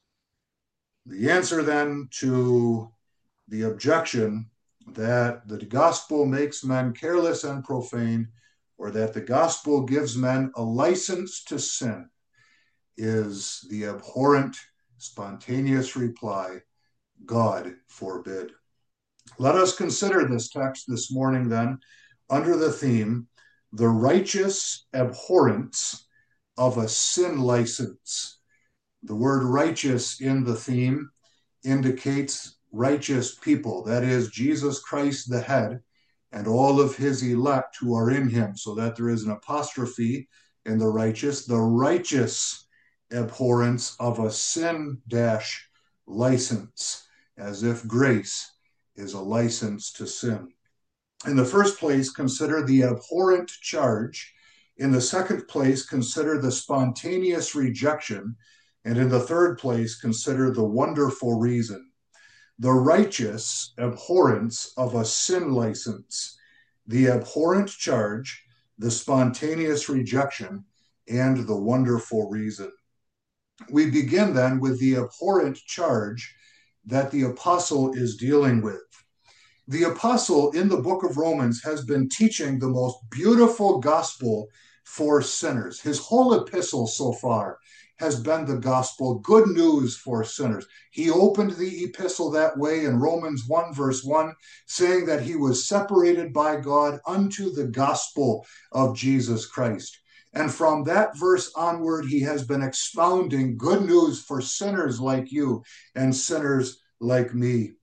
The answer then to the objection that the gospel makes men careless and profane, or that the gospel gives men a license to sin, is the abhorrent, spontaneous reply, God forbid. Let us consider this text this morning then under the theme, the righteous abhorrence of a sin license. The word righteous in the theme indicates righteous people, that is, Jesus Christ the head, and all of his elect who are in him, so that there is an apostrophe in the righteous abhorrence of a sin license, as if grace is a license to sin. In the first place, consider the abhorrent charge. In the second place, consider the spontaneous rejection. And in the third place, consider the wonderful reason. The righteous abhorrence of a sin license, the abhorrent charge, the spontaneous rejection, and the wonderful reason. We begin then with the abhorrent charge that the apostle is dealing with. The apostle in the book of Romans has been teaching the most beautiful gospel for sinners. His whole epistle so far has been the gospel, good news for sinners. He opened the epistle that way in Romans 1, verse 1, saying that he was separated by God unto the gospel of Jesus Christ. And from that verse onward, he has been expounding good news for sinners like you and sinners like me.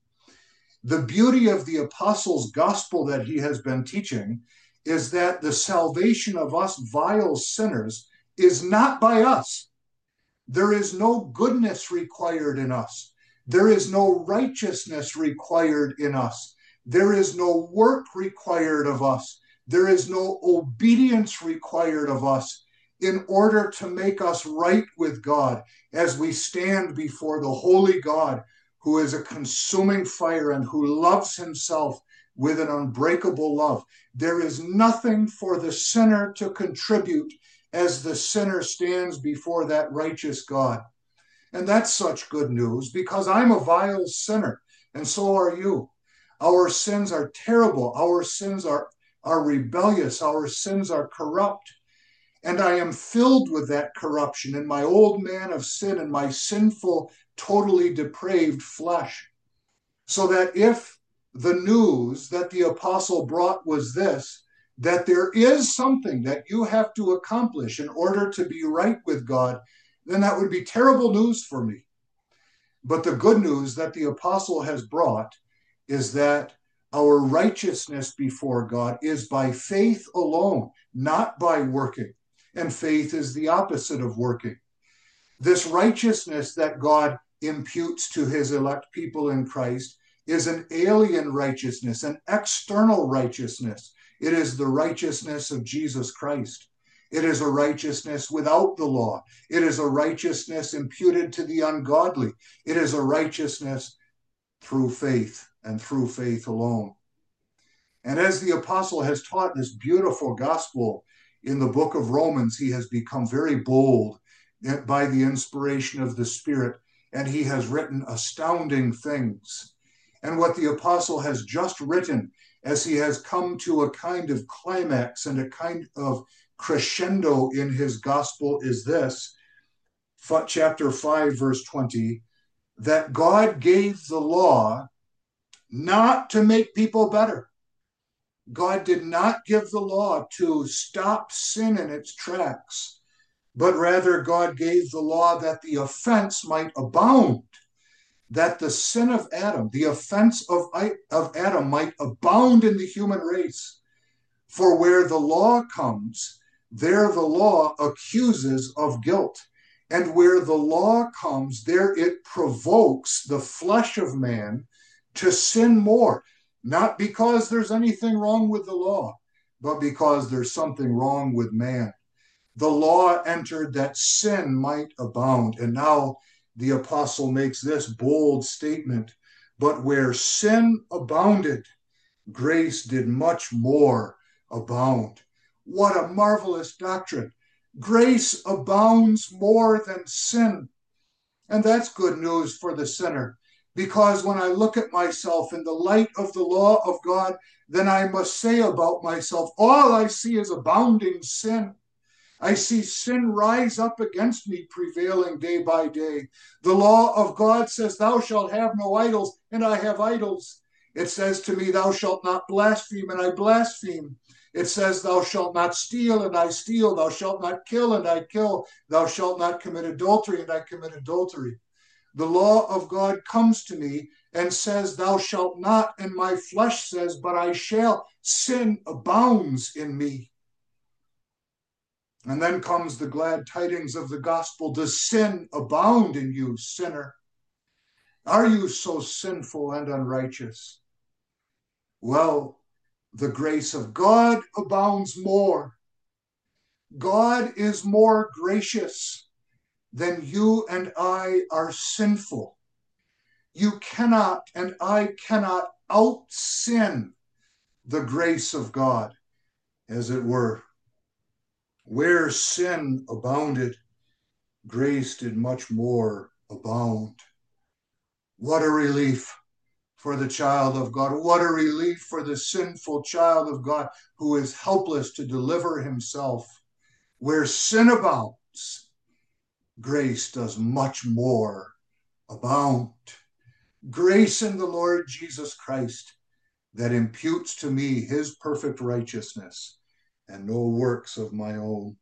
The beauty of the apostles' gospel that he has been teaching is that the salvation of us vile sinners is not by us. There is no goodness required in us. There is no righteousness required in us. There is no work required of us. There is no obedience required of us in order to make us right with God as we stand before the holy God who is a consuming fire and who loves himself with an unbreakable love. There is nothing for the sinner to contribute as the sinner stands before that righteous God. And that's such good news because I'm a vile sinner, and so are you. Our sins are terrible. Our sins are rebellious. Our sins are corrupt. And I am filled with that corruption in my old man of sin and my sinful, totally depraved flesh. So that if the news that the apostle brought was this, that there is something that you have to accomplish in order to be right with God, then that would be terrible news for me. But the good news that the apostle has brought is that our righteousness before God is by faith alone, not by working. And faith is the opposite of working. This righteousness that God imputes to his elect people in Christ is an alien righteousness, an external righteousness. It is the righteousness of Jesus Christ. It is a righteousness without the law. It is a righteousness imputed to the ungodly. It is a righteousness through faith and through faith alone. And as the apostle has taught this beautiful gospel in the book of Romans, he has become very bold by the inspiration of the Spirit, and he has written astounding things. And what the apostle has just written as he has come to a kind of climax and a kind of crescendo in his gospel is this, chapter 5, verse 20, that God gave the law not to make people better. God did not give the law to stop sin in its tracks, but rather God gave the law that the offense might abound, that the sin of Adam, the offense of Adam might abound in the human race. For where the law comes, there the law accuses of guilt. And where the law comes, there it provokes the flesh of man to sin more. Not because there's anything wrong with the law, but because there's something wrong with man. The law entered that sin might abound. And now the apostle makes this bold statement, but where sin abounded, grace did much more abound. What a marvelous doctrine. Grace abounds more than sin. And that's good news for the sinner. Because when I look at myself in the light of the law of God, then I must say about myself, all I see is abounding sin. I see sin rise up against me, prevailing day by day. The law of God says, thou shalt have no idols, and I have idols. It says to me, thou shalt not blaspheme, and I blaspheme. It says, thou shalt not steal, and I steal. Thou shalt not kill, and I kill. Thou shalt not commit adultery, and I commit adultery. The law of God comes to me and says, thou shalt not, and my flesh says, but I shall. Sin abounds in me. And then comes the glad tidings of the gospel. Does sin abound in you, sinner? Are you so sinful and unrighteous? Well, the grace of God abounds more. God is more gracious than you and I are sinful. You cannot and I cannot out-sin the grace of God, as it were. Where sin abounded, grace did much more abound. What a relief for the child of God. What a relief for the sinful child of God who is helpless to deliver himself. Where sin abounds, grace does much more abound. Grace in the Lord Jesus Christ that imputes to me his perfect righteousness and no works of my own.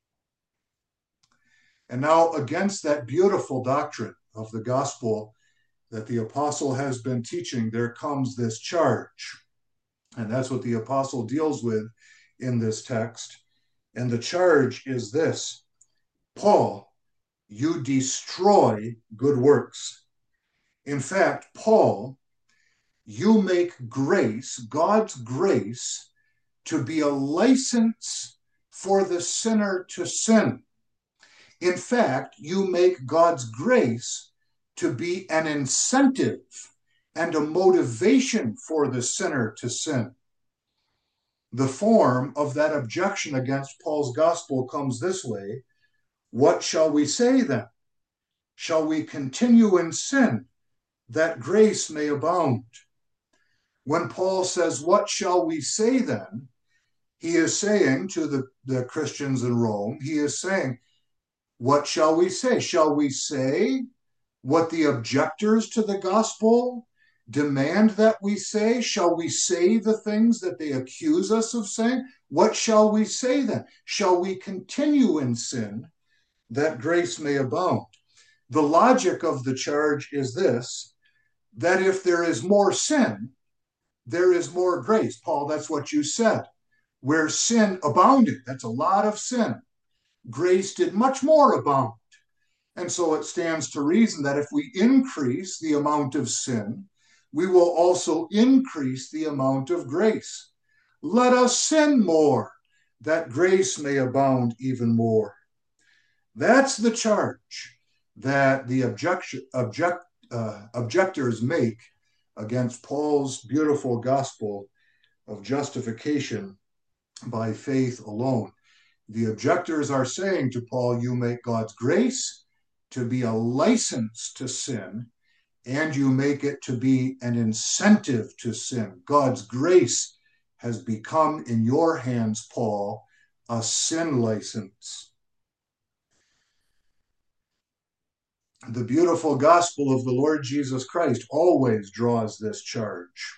And now, against that beautiful doctrine of the gospel that the apostle has been teaching, there comes this charge. And that's what the apostle deals with in this text. And the charge is this: Paul, you destroy good works. In fact, Paul, you make grace, God's grace, to be a license for the sinner to sin. In fact, you make God's grace to be an incentive and a motivation for the sinner to sin. The form of that objection against Paul's gospel comes this way: what shall we say then? Shall we continue in sin that grace may abound? When Paul says, what shall we say then? He is saying to the Christians in Rome, he is saying, what shall we say? Shall we say what the objectors to the gospel demand that we say? Shall we say the things that they accuse us of saying? What shall we say then? Shall we continue in sin that grace may abound? The logic of the charge is this: that if there is more sin, there is more grace. Paul, that's what you said. Where sin abounded, that's a lot of sin, grace did much more abound. And so it stands to reason that if we increase the amount of sin, we will also increase the amount of grace. Let us sin more, that grace may abound even more. That's the charge that the objectors make against Paul's beautiful gospel of justification by faith alone. The objectors are saying to Paul, you make God's grace to be a license to sin, and you make it to be an incentive to sin. God's grace has become in your hands, Paul, a sin license. The beautiful gospel of the Lord Jesus Christ always draws this charge.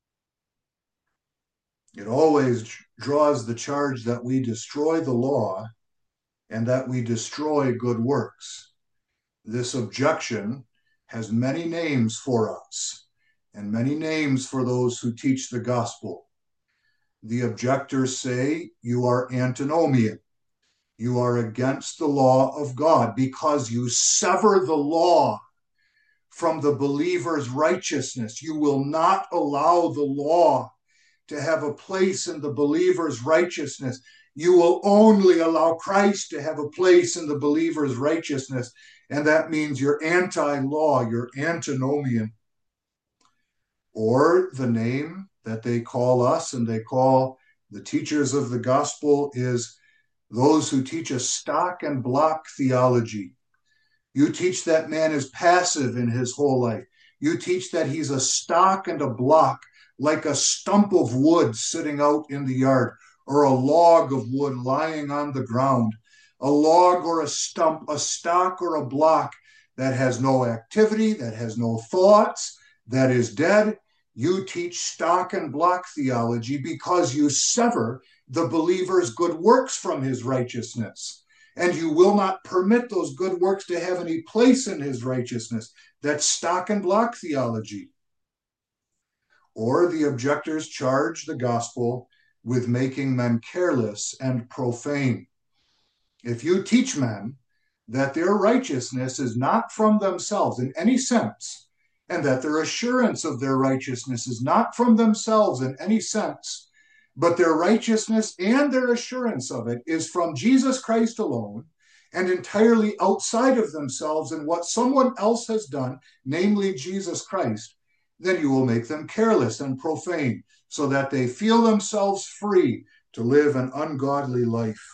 It always draws the charge that we destroy the law and that we destroy good works. This objection has many names for us and many names for those who teach the gospel. The objectors say you are antinomian. You are against the law of God because you sever the law from the believer's righteousness. You will not allow the law to have a place in the believer's righteousness. You will only allow Christ to have a place in the believer's righteousness. And that means you're anti-law, you're antinomian. Or the name that they call us and they call the teachers of the gospel is those who teach a stock and block theology. You teach that man is passive in his whole life. You teach that he's a stock and a block, like a stump of wood sitting out in the yard, or a log of wood lying on the ground. A log or a stump, a stock or a block that has no activity, that has no thoughts, that is dead. You teach stock and block theology because you sever the believer's good works from his righteousness. And you will not permit those good works to have any place in his righteousness. That's stock and block theology. Or the objectors charge the gospel with making men careless and profane. If you teach men that their righteousness is not from themselves in any sense, and that their assurance of their righteousness is not from themselves in any sense, but their righteousness and their assurance of it is from Jesus Christ alone and entirely outside of themselves and what someone else has done, namely Jesus Christ, then you will make them careless and profane so that they feel themselves free to live an ungodly life.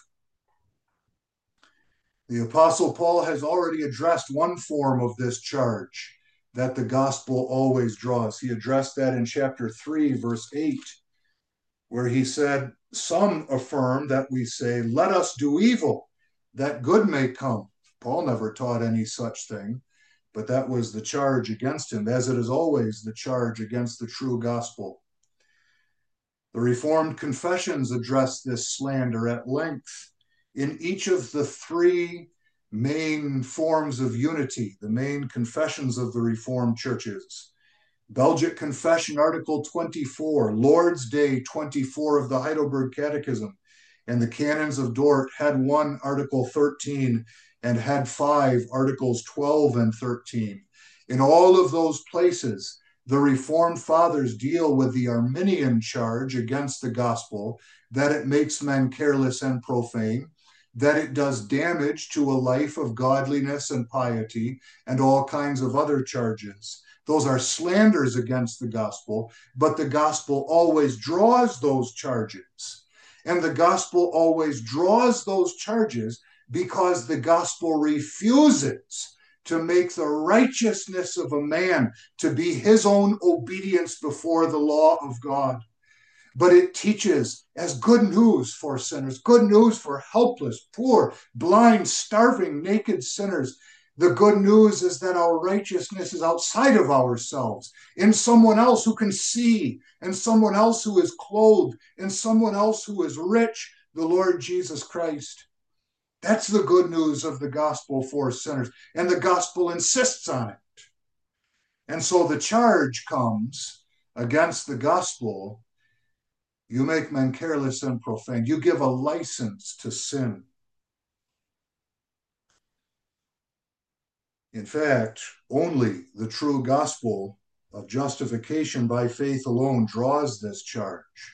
The Apostle Paul has already addressed one form of this charge, that the gospel always draws. He addressed that in chapter 3, verse 8, where he said, some affirm that we say, let us do evil, that good may come. Paul never taught any such thing, but that was the charge against him, as it is always the charge against the true gospel. The Reformed confessions address this slander at length in each of the three main forms of unity, the main confessions of the Reformed churches. Belgic Confession, Article 24, Lord's Day 24 of the Heidelberg Catechism, and the Canons of Dort had 1, Article 13, and had 5, Articles 12 and 13. In all of those places, the Reformed Fathers deal with the Arminian charge against the gospel, that it makes men careless and profane, that it does damage to a life of godliness and piety, and all kinds of other charges. Those are slanders against the gospel, but the gospel always draws those charges. And the gospel always draws those charges because the gospel refuses to make the righteousness of a man to be his own obedience before the law of God. But it teaches as good news for sinners, good news for helpless, poor, blind, starving, naked sinners. The good news is that our righteousness is outside of ourselves, in someone else who can see, and someone else who is clothed, and someone else who is rich, the Lord Jesus Christ. That's the good news of the gospel for sinners, and the gospel insists on it. And so the charge comes against the gospel: you make men careless and profane. You give a license to sin. In fact, only the true gospel of justification by faith alone draws this charge.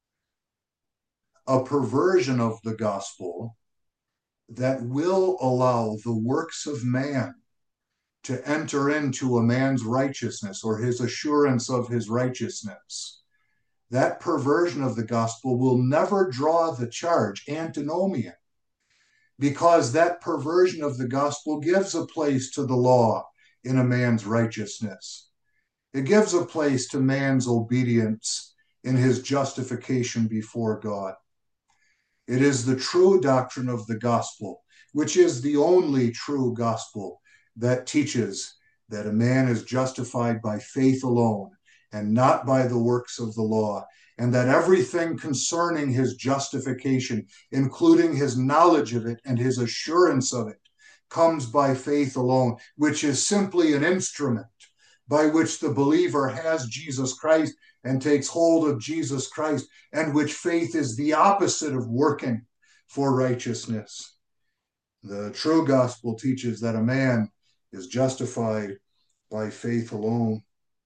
A perversion of the gospel that will allow the works of man to enter into a man's righteousness or his assurance of his righteousness, that perversion of the gospel will never draw the charge, antinomian, because that perversion of the gospel gives a place to the law in a man's righteousness. It gives a place to man's obedience in his justification before God. It is the true doctrine of the gospel, which is the only true gospel, that teaches that a man is justified by faith alone and not by the works of the law, and that everything concerning his justification, including his knowledge of it and his assurance of it, comes by faith alone, which is simply an instrument by which the believer has Jesus Christ and takes hold of Jesus Christ, and which faith is the opposite of working for righteousness. The true gospel teaches that a man is justified by faith alone.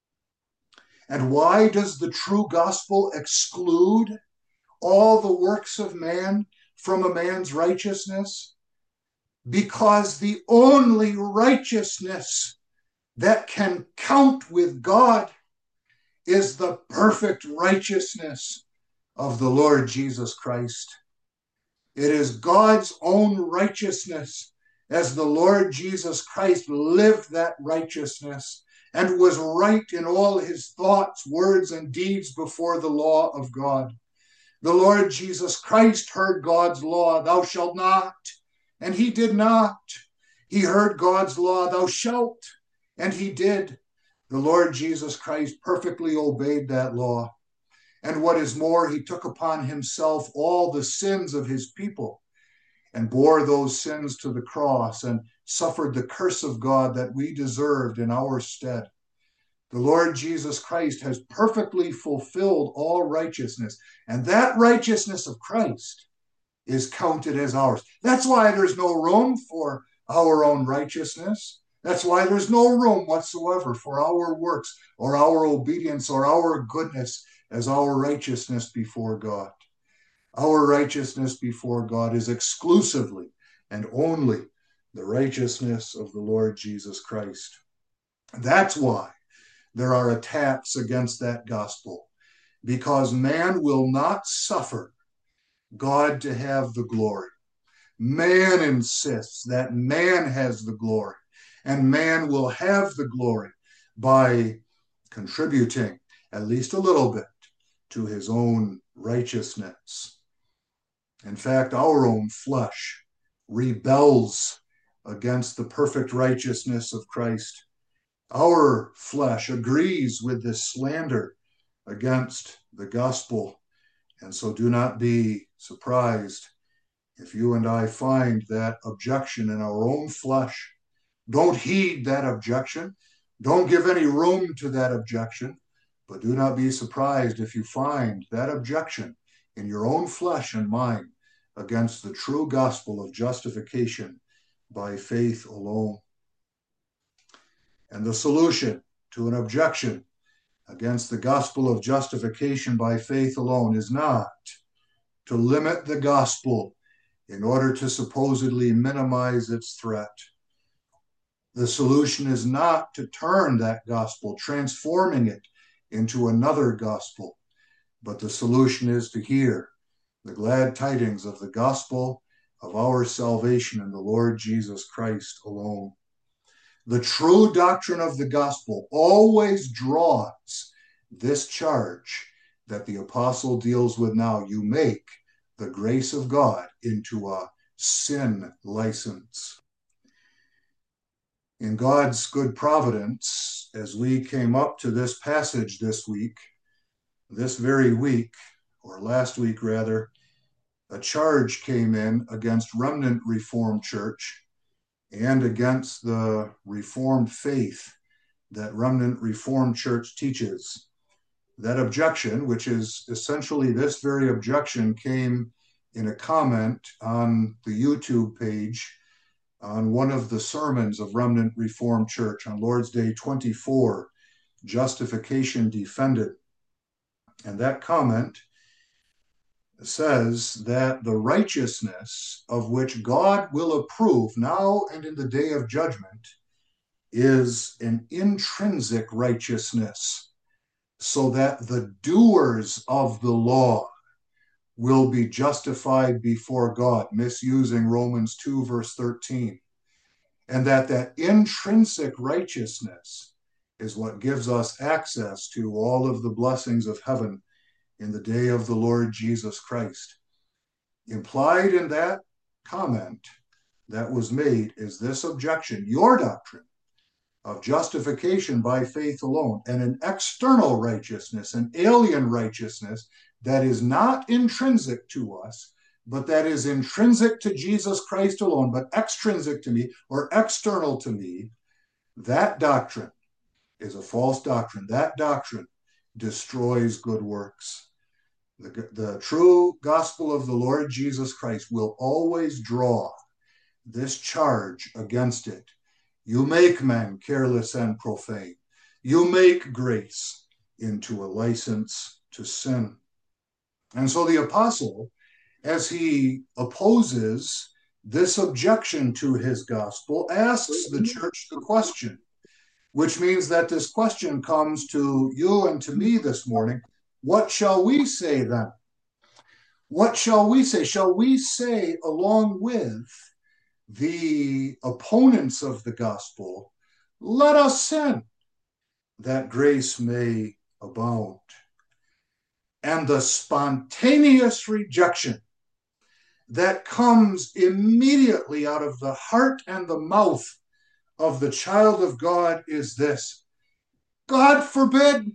And why does the true gospel exclude all the works of man from a man's righteousness? Because the only righteousness that can count with God is the perfect righteousness of the Lord Jesus Christ. It is God's own righteousness, as the Lord Jesus Christ lived that righteousness and was right in all his thoughts, words, and deeds before the law of God. The Lord Jesus Christ heard God's law, thou shalt not, and he did not. He heard God's law, thou shalt, and he did. The Lord Jesus Christ perfectly obeyed that law. And what is more, he took upon himself all the sins of his people and bore those sins to the cross and suffered the curse of God that we deserved in our stead. The Lord Jesus Christ has perfectly fulfilled all righteousness, and that righteousness of Christ is counted as ours. That's why there's no room for our own righteousness. That's why there's no room whatsoever for our works or our obedience or our goodness as our righteousness before God. Our righteousness before God is exclusively and only the righteousness of the Lord Jesus Christ. That's why there are attacks against that gospel, because man will not suffer God to have the glory. Man insists that man has the glory, and man will have the glory by contributing at least a little bit to his own righteousness. In fact, our own flesh rebels against the perfect righteousness of Christ. Our flesh agrees with this slander against the gospel. And so do not be surprised if you and I find that objection in our own flesh. Don't heed that objection. Don't give any room to that objection. But do not be surprised if you find that objection in your own flesh and mind against the true gospel of justification by faith alone. And the solution to an objection against the gospel of justification by faith alone is not to limit the gospel in order to supposedly minimize its threat. The solution is not to turn that gospel, transforming it into another gospel, but the solution is to hear the glad tidings of the gospel of our salvation in the Lord Jesus Christ alone. The true doctrine of the gospel always draws this charge that the apostle deals with now. You make the grace of God into a sin license. In God's good providence, as we came up to this passage this week, this very week, or last week rather, a charge came in against Remnant Reformed Church and against the Reformed faith that Remnant Reformed Church teaches. That objection, which is essentially this very objection, came in a comment on the YouTube page on one of the sermons of Remnant Reformed Church on Lord's Day 24, Justification Defended. And that comment says that the righteousness of which God will approve now and in the day of judgment is an intrinsic righteousness, so that the doers of the law will be justified before God, misusing Romans 2, verse 13. And that intrinsic righteousness is what gives us access to all of the blessings of heaven in the day of the Lord Jesus Christ. Implied in that comment that was made is this objection: your doctrine of justification by faith alone, and an external righteousness, an alien righteousness that is not intrinsic to us, but that is intrinsic to Jesus Christ alone, but extrinsic to me or external to me, that doctrine is a false doctrine. That doctrine destroys good works. The true gospel of the Lord Jesus Christ will always draw this charge against it. You make men careless and profane. You make grace into a license to sin. And so the apostle, as he opposes this objection to his gospel, asks the church the question, which means that this question comes to you and to me this morning. What shall we say then? What shall we say? Shall we say, along with the opponents of the gospel, let us sin, that grace may abound? And the spontaneous rejection that comes immediately out of the heart and the mouth of the child of God is this: God forbid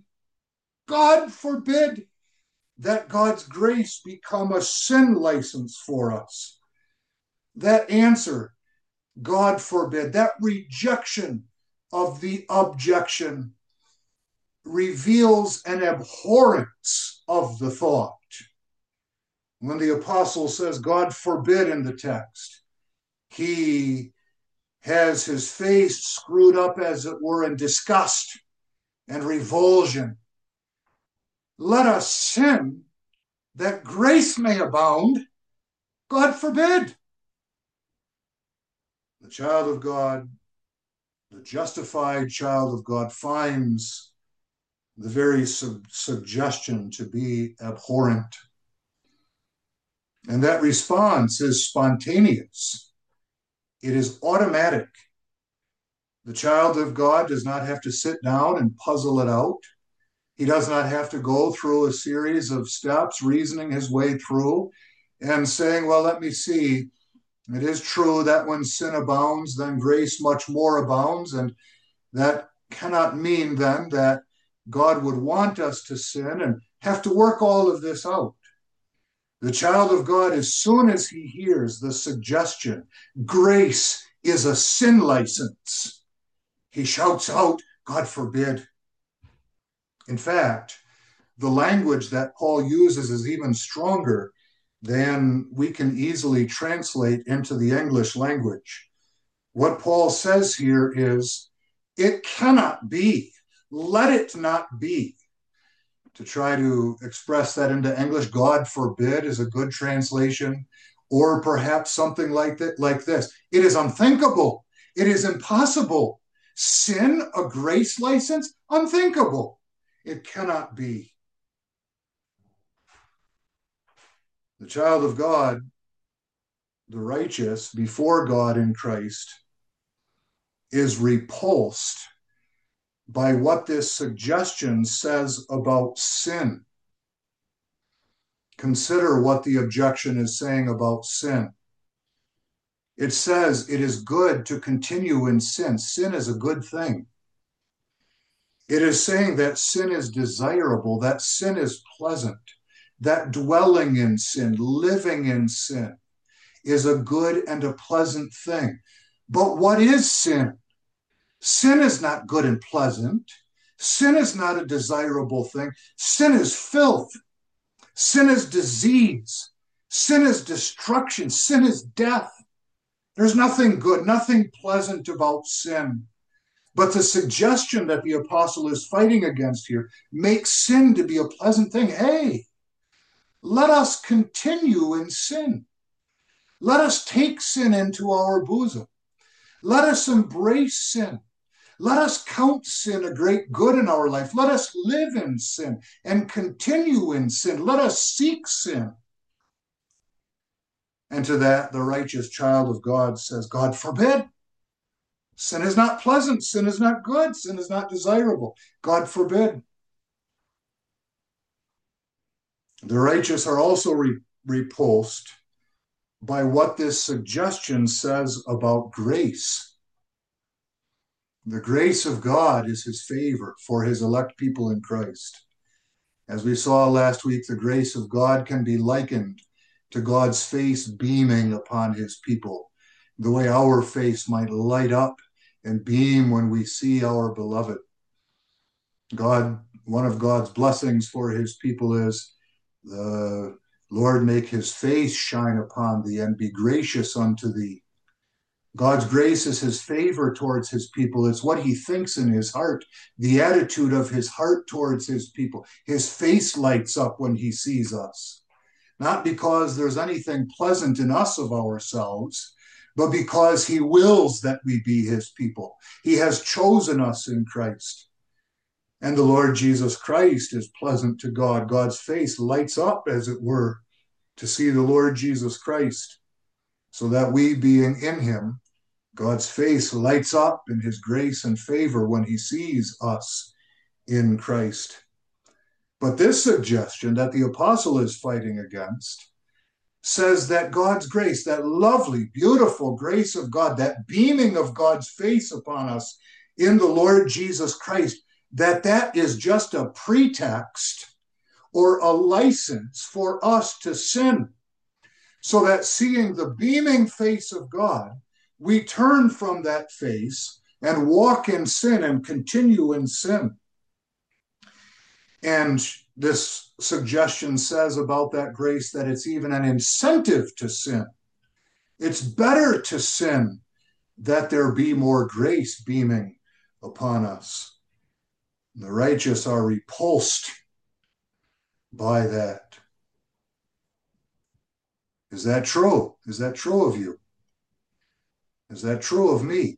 that God's grace become a sin license for us. That answer, God forbid, that rejection of the objection reveals an abhorrence of the thought. When the apostle says God forbid in the text, he has his face screwed up, as it were, in disgust and revulsion. Let us sin that grace may abound. God forbid. The child of God, the justified child of God, finds the very suggestion to be abhorrent. And that response is spontaneous. It is automatic. The child of God does not have to sit down and puzzle it out. He does not have to go through a series of steps, reasoning his way through and saying, well, let me see. It is true that when sin abounds, then grace much more abounds. And that cannot mean then that God would want us to sin and have to work all of this out. The child of God, as soon as he hears the suggestion, grace is a sin license, he shouts out, God forbid. In fact, the language that Paul uses is even stronger than we can easily translate into the English language. What Paul says here is, it cannot be. Let it not be. To try to express that into English, God forbid is a good translation, or perhaps something like this. It is unthinkable. It is impossible. Sin, a grace license? Unthinkable. It cannot be. The child of God, the righteous before God in Christ, is repulsed by what this suggestion says about sin. Consider what the objection is saying about sin. It says it is good to continue in sin. Sin is a good thing. It is saying that sin is desirable, that sin is pleasant, that dwelling in sin, living in sin is a good and a pleasant thing. But what is sin? Sin is not good and pleasant. Sin is not a desirable thing. Sin is filth. Sin is disease. Sin is destruction. Sin is death. There's nothing good, nothing pleasant about sin. But the suggestion that the apostle is fighting against here makes sin to be a pleasant thing. Hey, let us continue in sin. Let us take sin into our bosom. Let us embrace sin. Let us count sin a great good in our life. Let us live in sin and continue in sin. Let us seek sin. And to that, the righteous child of God says, God forbid. Sin is not pleasant. Sin is not good. Sin is not desirable. God forbid. The righteous are also repulsed by what this suggestion says about grace. The grace of God is his favor for his elect people in Christ. As we saw last week, the grace of God can be likened to God's face beaming upon his people, the way our face might light up and beam when we see our beloved. One of God's blessings for his people is the Lord make his face shine upon thee and be gracious unto thee. God's grace is his favor towards his people. It's what he thinks in his heart, the attitude of his heart towards his people. His face lights up when he sees us, not because there's anything pleasant in us of ourselves, but because he wills that we be his people. He has chosen us in Christ. And the Lord Jesus Christ is pleasant to God. God's face lights up, as it were, to see the Lord Jesus Christ, so that we, being in him, God's face lights up in his grace and favor when he sees us in Christ. But this suggestion that the apostle is fighting against says that God's grace, that lovely, beautiful grace of God, that beaming of God's face upon us in the Lord Jesus Christ, that is just a pretext or a license for us to sin. So that seeing the beaming face of God, we turn from that face and walk in sin and continue in sin. And this suggestion says about that grace that it's even an incentive to sin. It's better to sin that there be more grace beaming upon us. The righteous are repulsed by that. Is that true? Is that true of you? Is that true of me?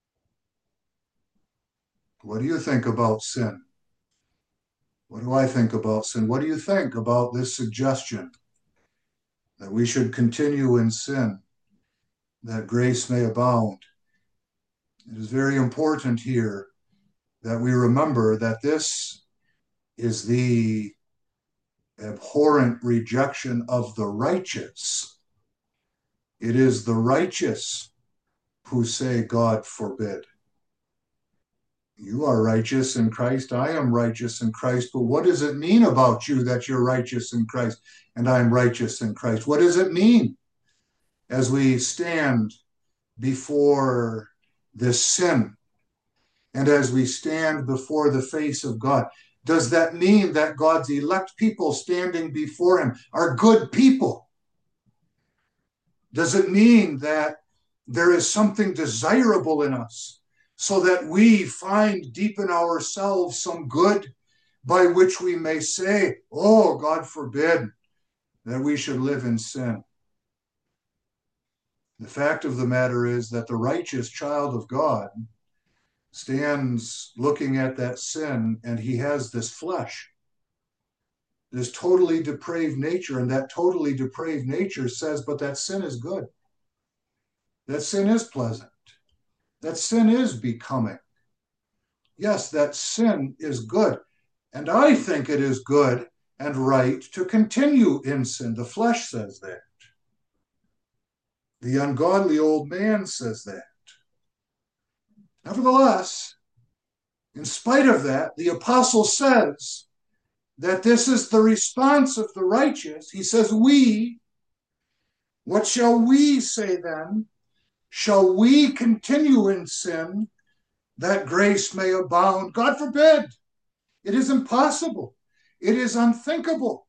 What do you think about sin? What do I think about sin? What do you think about this suggestion that we should continue in sin, that grace may abound? It is very important here that we remember that this is the abhorrent rejection of the righteous. It is the righteous who say, God forbid. You are righteous in Christ. I am righteous in Christ. But what does it mean about you that you're righteous in Christ and I'm righteous in Christ? What does it mean as we stand before this sin and as we stand before the face of God? Does that mean that God's elect people standing before him are good people? Does it mean that there is something desirable in us so that we find deep in ourselves some good by which we may say, oh, God forbid that we should live in sin? The fact of the matter is that the righteous child of God stands looking at that sin, and he has this flesh, this totally depraved nature, and that totally depraved nature says, but that sin is good. That sin is pleasant. That sin is becoming. Yes, that sin is good. And I think it is good and right to continue in sin. The flesh says that. The ungodly old man says that. Nevertheless, in spite of that, the apostle says that this is the response of the righteous. He says, what shall we say then? Shall we continue in sin that grace may abound? God forbid. It is impossible. It is unthinkable.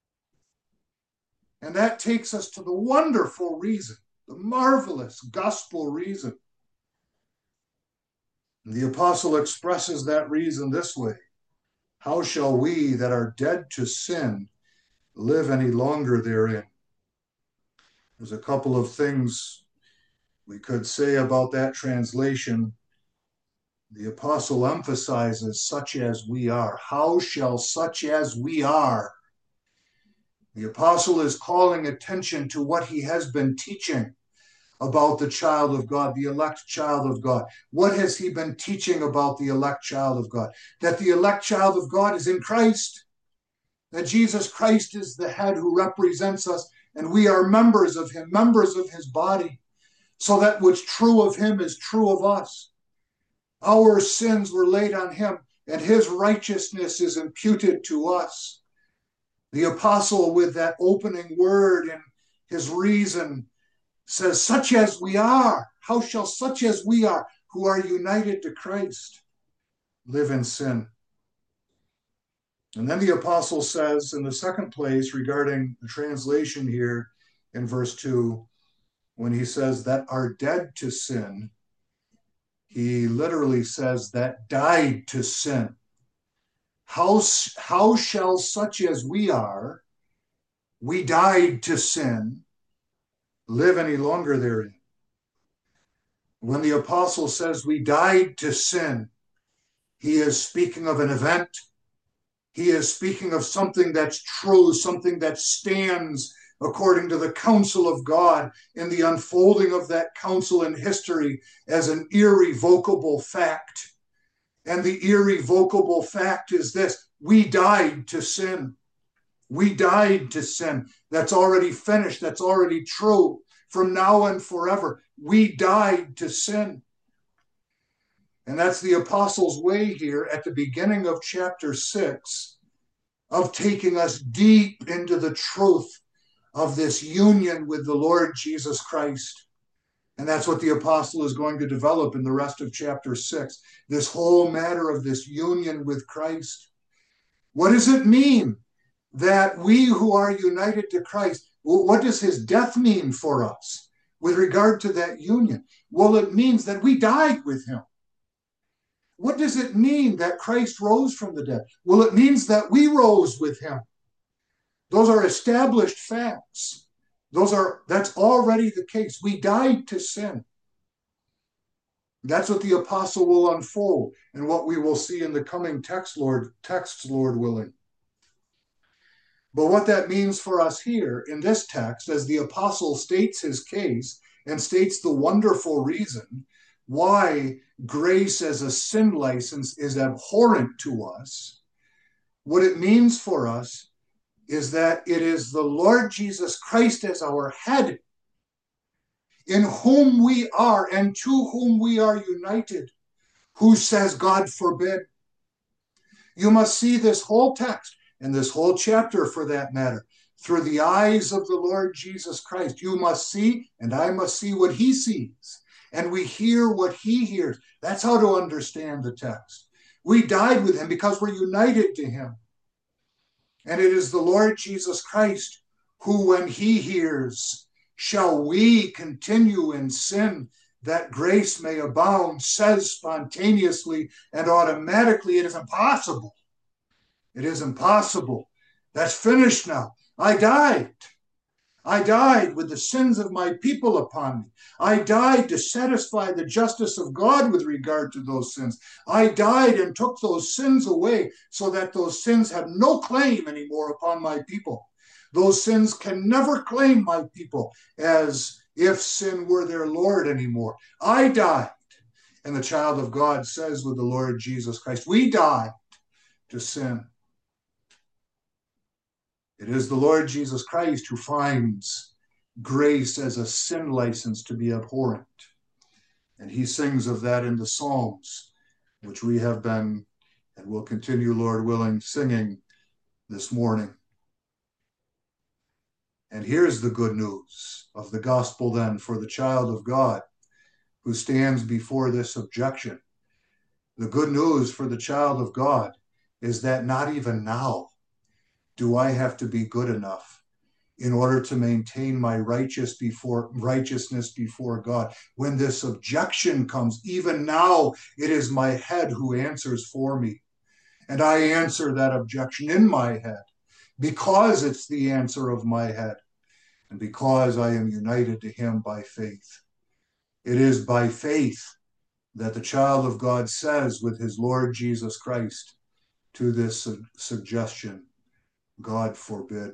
And that takes us to the wonderful reason, the marvelous gospel reason. The apostle expresses that reason this way: how shall we that are dead to sin live any longer therein? There's a couple of things we could say about that translation. The apostle emphasizes such as we are. How shall such as we are? The apostle is calling attention to what he has been teaching about the child of God, the elect child of God. What has he been teaching about the elect child of God? That the elect child of God is in Christ, that Jesus Christ is the head who represents us, and we are members of him, members of his body, so that what's true of him is true of us. Our sins were laid on him, and his righteousness is imputed to us. The apostle, with that opening word in his reason, says, such as we are. How shall such as we are, who are united to Christ, live in sin? And then the apostle says in the second place regarding the translation here in verse 2, when he says that are dead to sin, he literally says that died to sin. How shall such as we are, we died to sin, live any longer therein? When the apostle says we died to sin, he is speaking of an event. He is speaking of something that's true, something that stands according to the counsel of God in the unfolding of that counsel in history as an irrevocable fact. And the irrevocable fact is this: we died to sin. We died to sin. That's already finished. That's already true. From now and forever, we died to sin. And that's the apostle's way here at the beginning of chapter 6 of taking us deep into the truth of this union with the Lord Jesus Christ. And that's what the apostle is going to develop in the rest of chapter 6, this whole matter of this union with Christ. What does it mean that we who are united to Christ, what does his death mean for us with regard to that union? Well, it means that we died with him. What does it mean that Christ rose from the dead? Well, it means that we rose with him. Those are established facts. That's already the case. We died to sin. That's what the apostle will unfold and what we will see in the coming texts, Lord willing. But what that means for us here in this text, as the apostle states his case and states the wonderful reason, why grace as a sin license is abhorrent to us, what it means for us is that it is the Lord Jesus Christ as our head, in whom we are and to whom we are united, who says, God forbid. You must see this whole text and this whole chapter, for that matter, through the eyes of the Lord Jesus Christ. You must see, and I must see what he sees, and we hear what he hears. That's how to understand the text. We died with him because we're united to him. And it is the Lord Jesus Christ who, when he hears, shall we continue in sin that grace may abound, says spontaneously and automatically, it is impossible. It is impossible. That's finished now. I died. I died with the sins of my people upon me. I died to satisfy the justice of God with regard to those sins. I died and took those sins away so that those sins have no claim anymore upon my people. Those sins can never claim my people as if sin were their Lord anymore. I died. And the child of God says with the Lord Jesus Christ, we died to sin. It is the Lord Jesus Christ who finds grace as a sin license to be abhorrent. And he sings of that in the Psalms, which we have been and will continue, Lord willing, singing this morning. And here's the good news of the gospel then for the child of God who stands before this objection. The good news for the child of God is that not even now do I have to be good enough in order to maintain my righteousness before God. When this objection comes, even now, it is my head who answers for me. And I answer that objection in my head because it's the answer of my head and because I am united to him by faith. It is by faith that the child of God says with his Lord Jesus Christ to this suggestion, God forbid.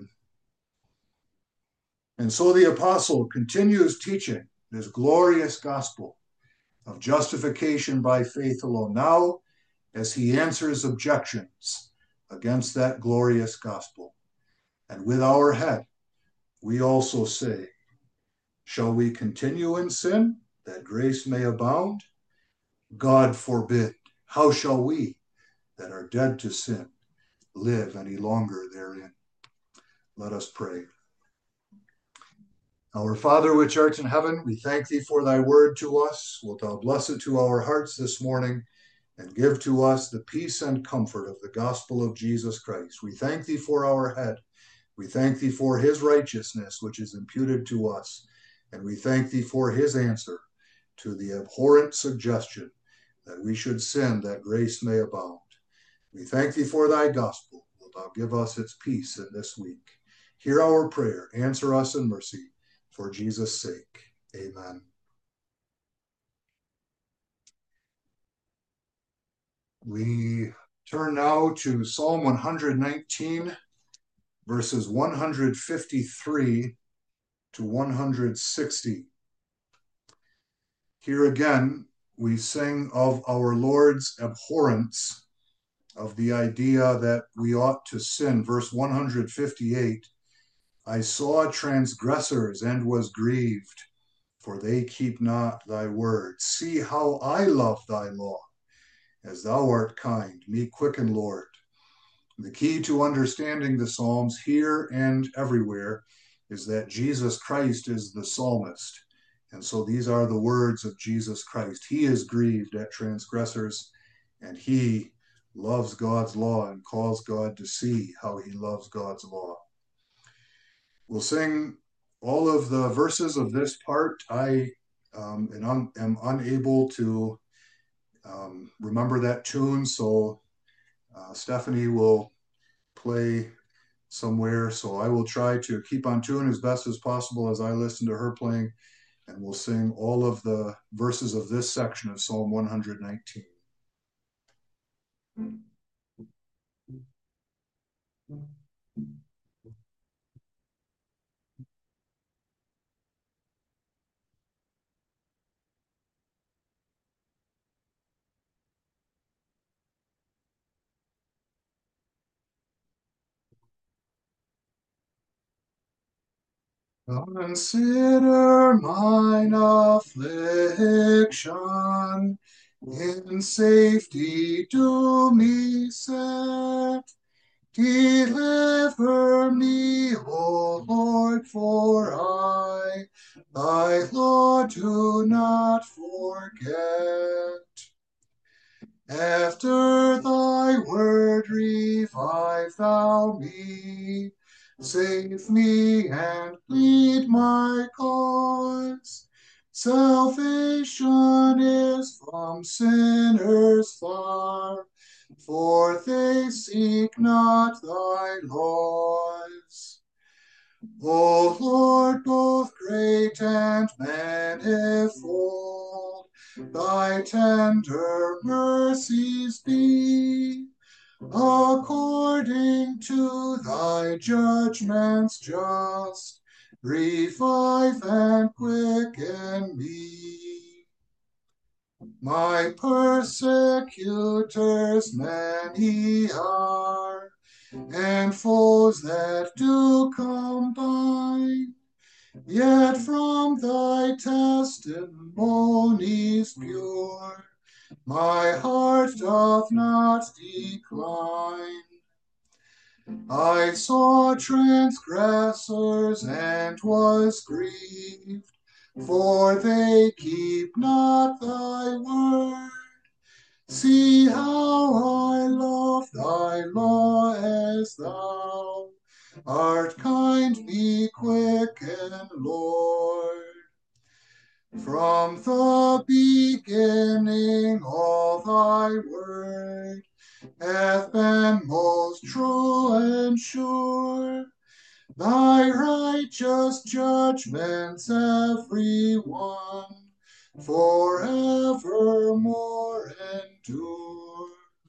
And so the apostle continues teaching this glorious gospel of justification by faith alone. Now, as he answers objections against that glorious gospel, and with our head, we also say, shall we continue in sin that grace may abound? God forbid. How shall we that are dead to sin live any longer therein? Let us pray. Our Father, which art in heaven, we thank thee for thy word to us. Wilt thou bless it to our hearts this morning and give to us the peace and comfort of the gospel of Jesus Christ. We thank thee for our head. We thank thee for his righteousness, which is imputed to us. And we thank thee for his answer to the abhorrent suggestion that we should sin that grace may abound. We thank thee for thy gospel. Wilt thou give us its peace in this week? Hear our prayer. Answer us in mercy. For Jesus' sake. Amen. We turn now to Psalm 119, verses 153 to 160. Here again, we sing of our Lord's abhorrence of the idea that we ought to sin. Verse 158, I saw transgressors and was grieved, for they keep not thy word. See how I love thy law. As thou art kind, me quicken, Lord. The key to understanding the Psalms here and everywhere is that Jesus Christ is the psalmist. And so these are the words of Jesus Christ. He is grieved at transgressors, and he loves God's law and calls God to see how he loves God's law. We'll sing all of the verses of this part. I am unable to remember that tune, so Stephanie will play somewhere. So I will try to keep on tune as best as possible as I listen to her playing, and we'll sing all of the verses of this section of Psalm 119. Consider mine affliction, in safety do me set. Deliver me, O Lord, for I, thy law, do not forget. After thy word revive thou me, save me and plead my cause. Salvation is from sinners far, for they seek not thy laws. O Lord, both great and manifold, thy tender mercies be, according to thy judgments just, revive and quicken me. My persecutors many are, and foes that do combine, yet from thy testimonies pure, my heart doth not decline. I saw transgressors and was grieved, for they keep not thy word. See how I love thy law as thou art kind, be quicken, Lord. From the beginning all thy word hath been most true and sure. Thy righteous judgments every one forevermore endure.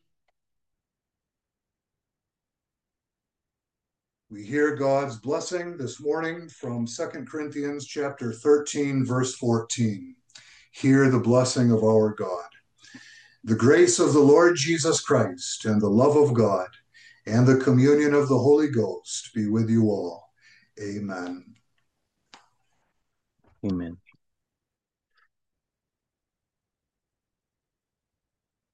We hear God's blessing this morning from 2 Corinthians chapter 13, verse 14. Hear the blessing of our God. The grace of the Lord Jesus Christ and the love of God and the communion of the Holy Ghost be with you all. Amen. Amen.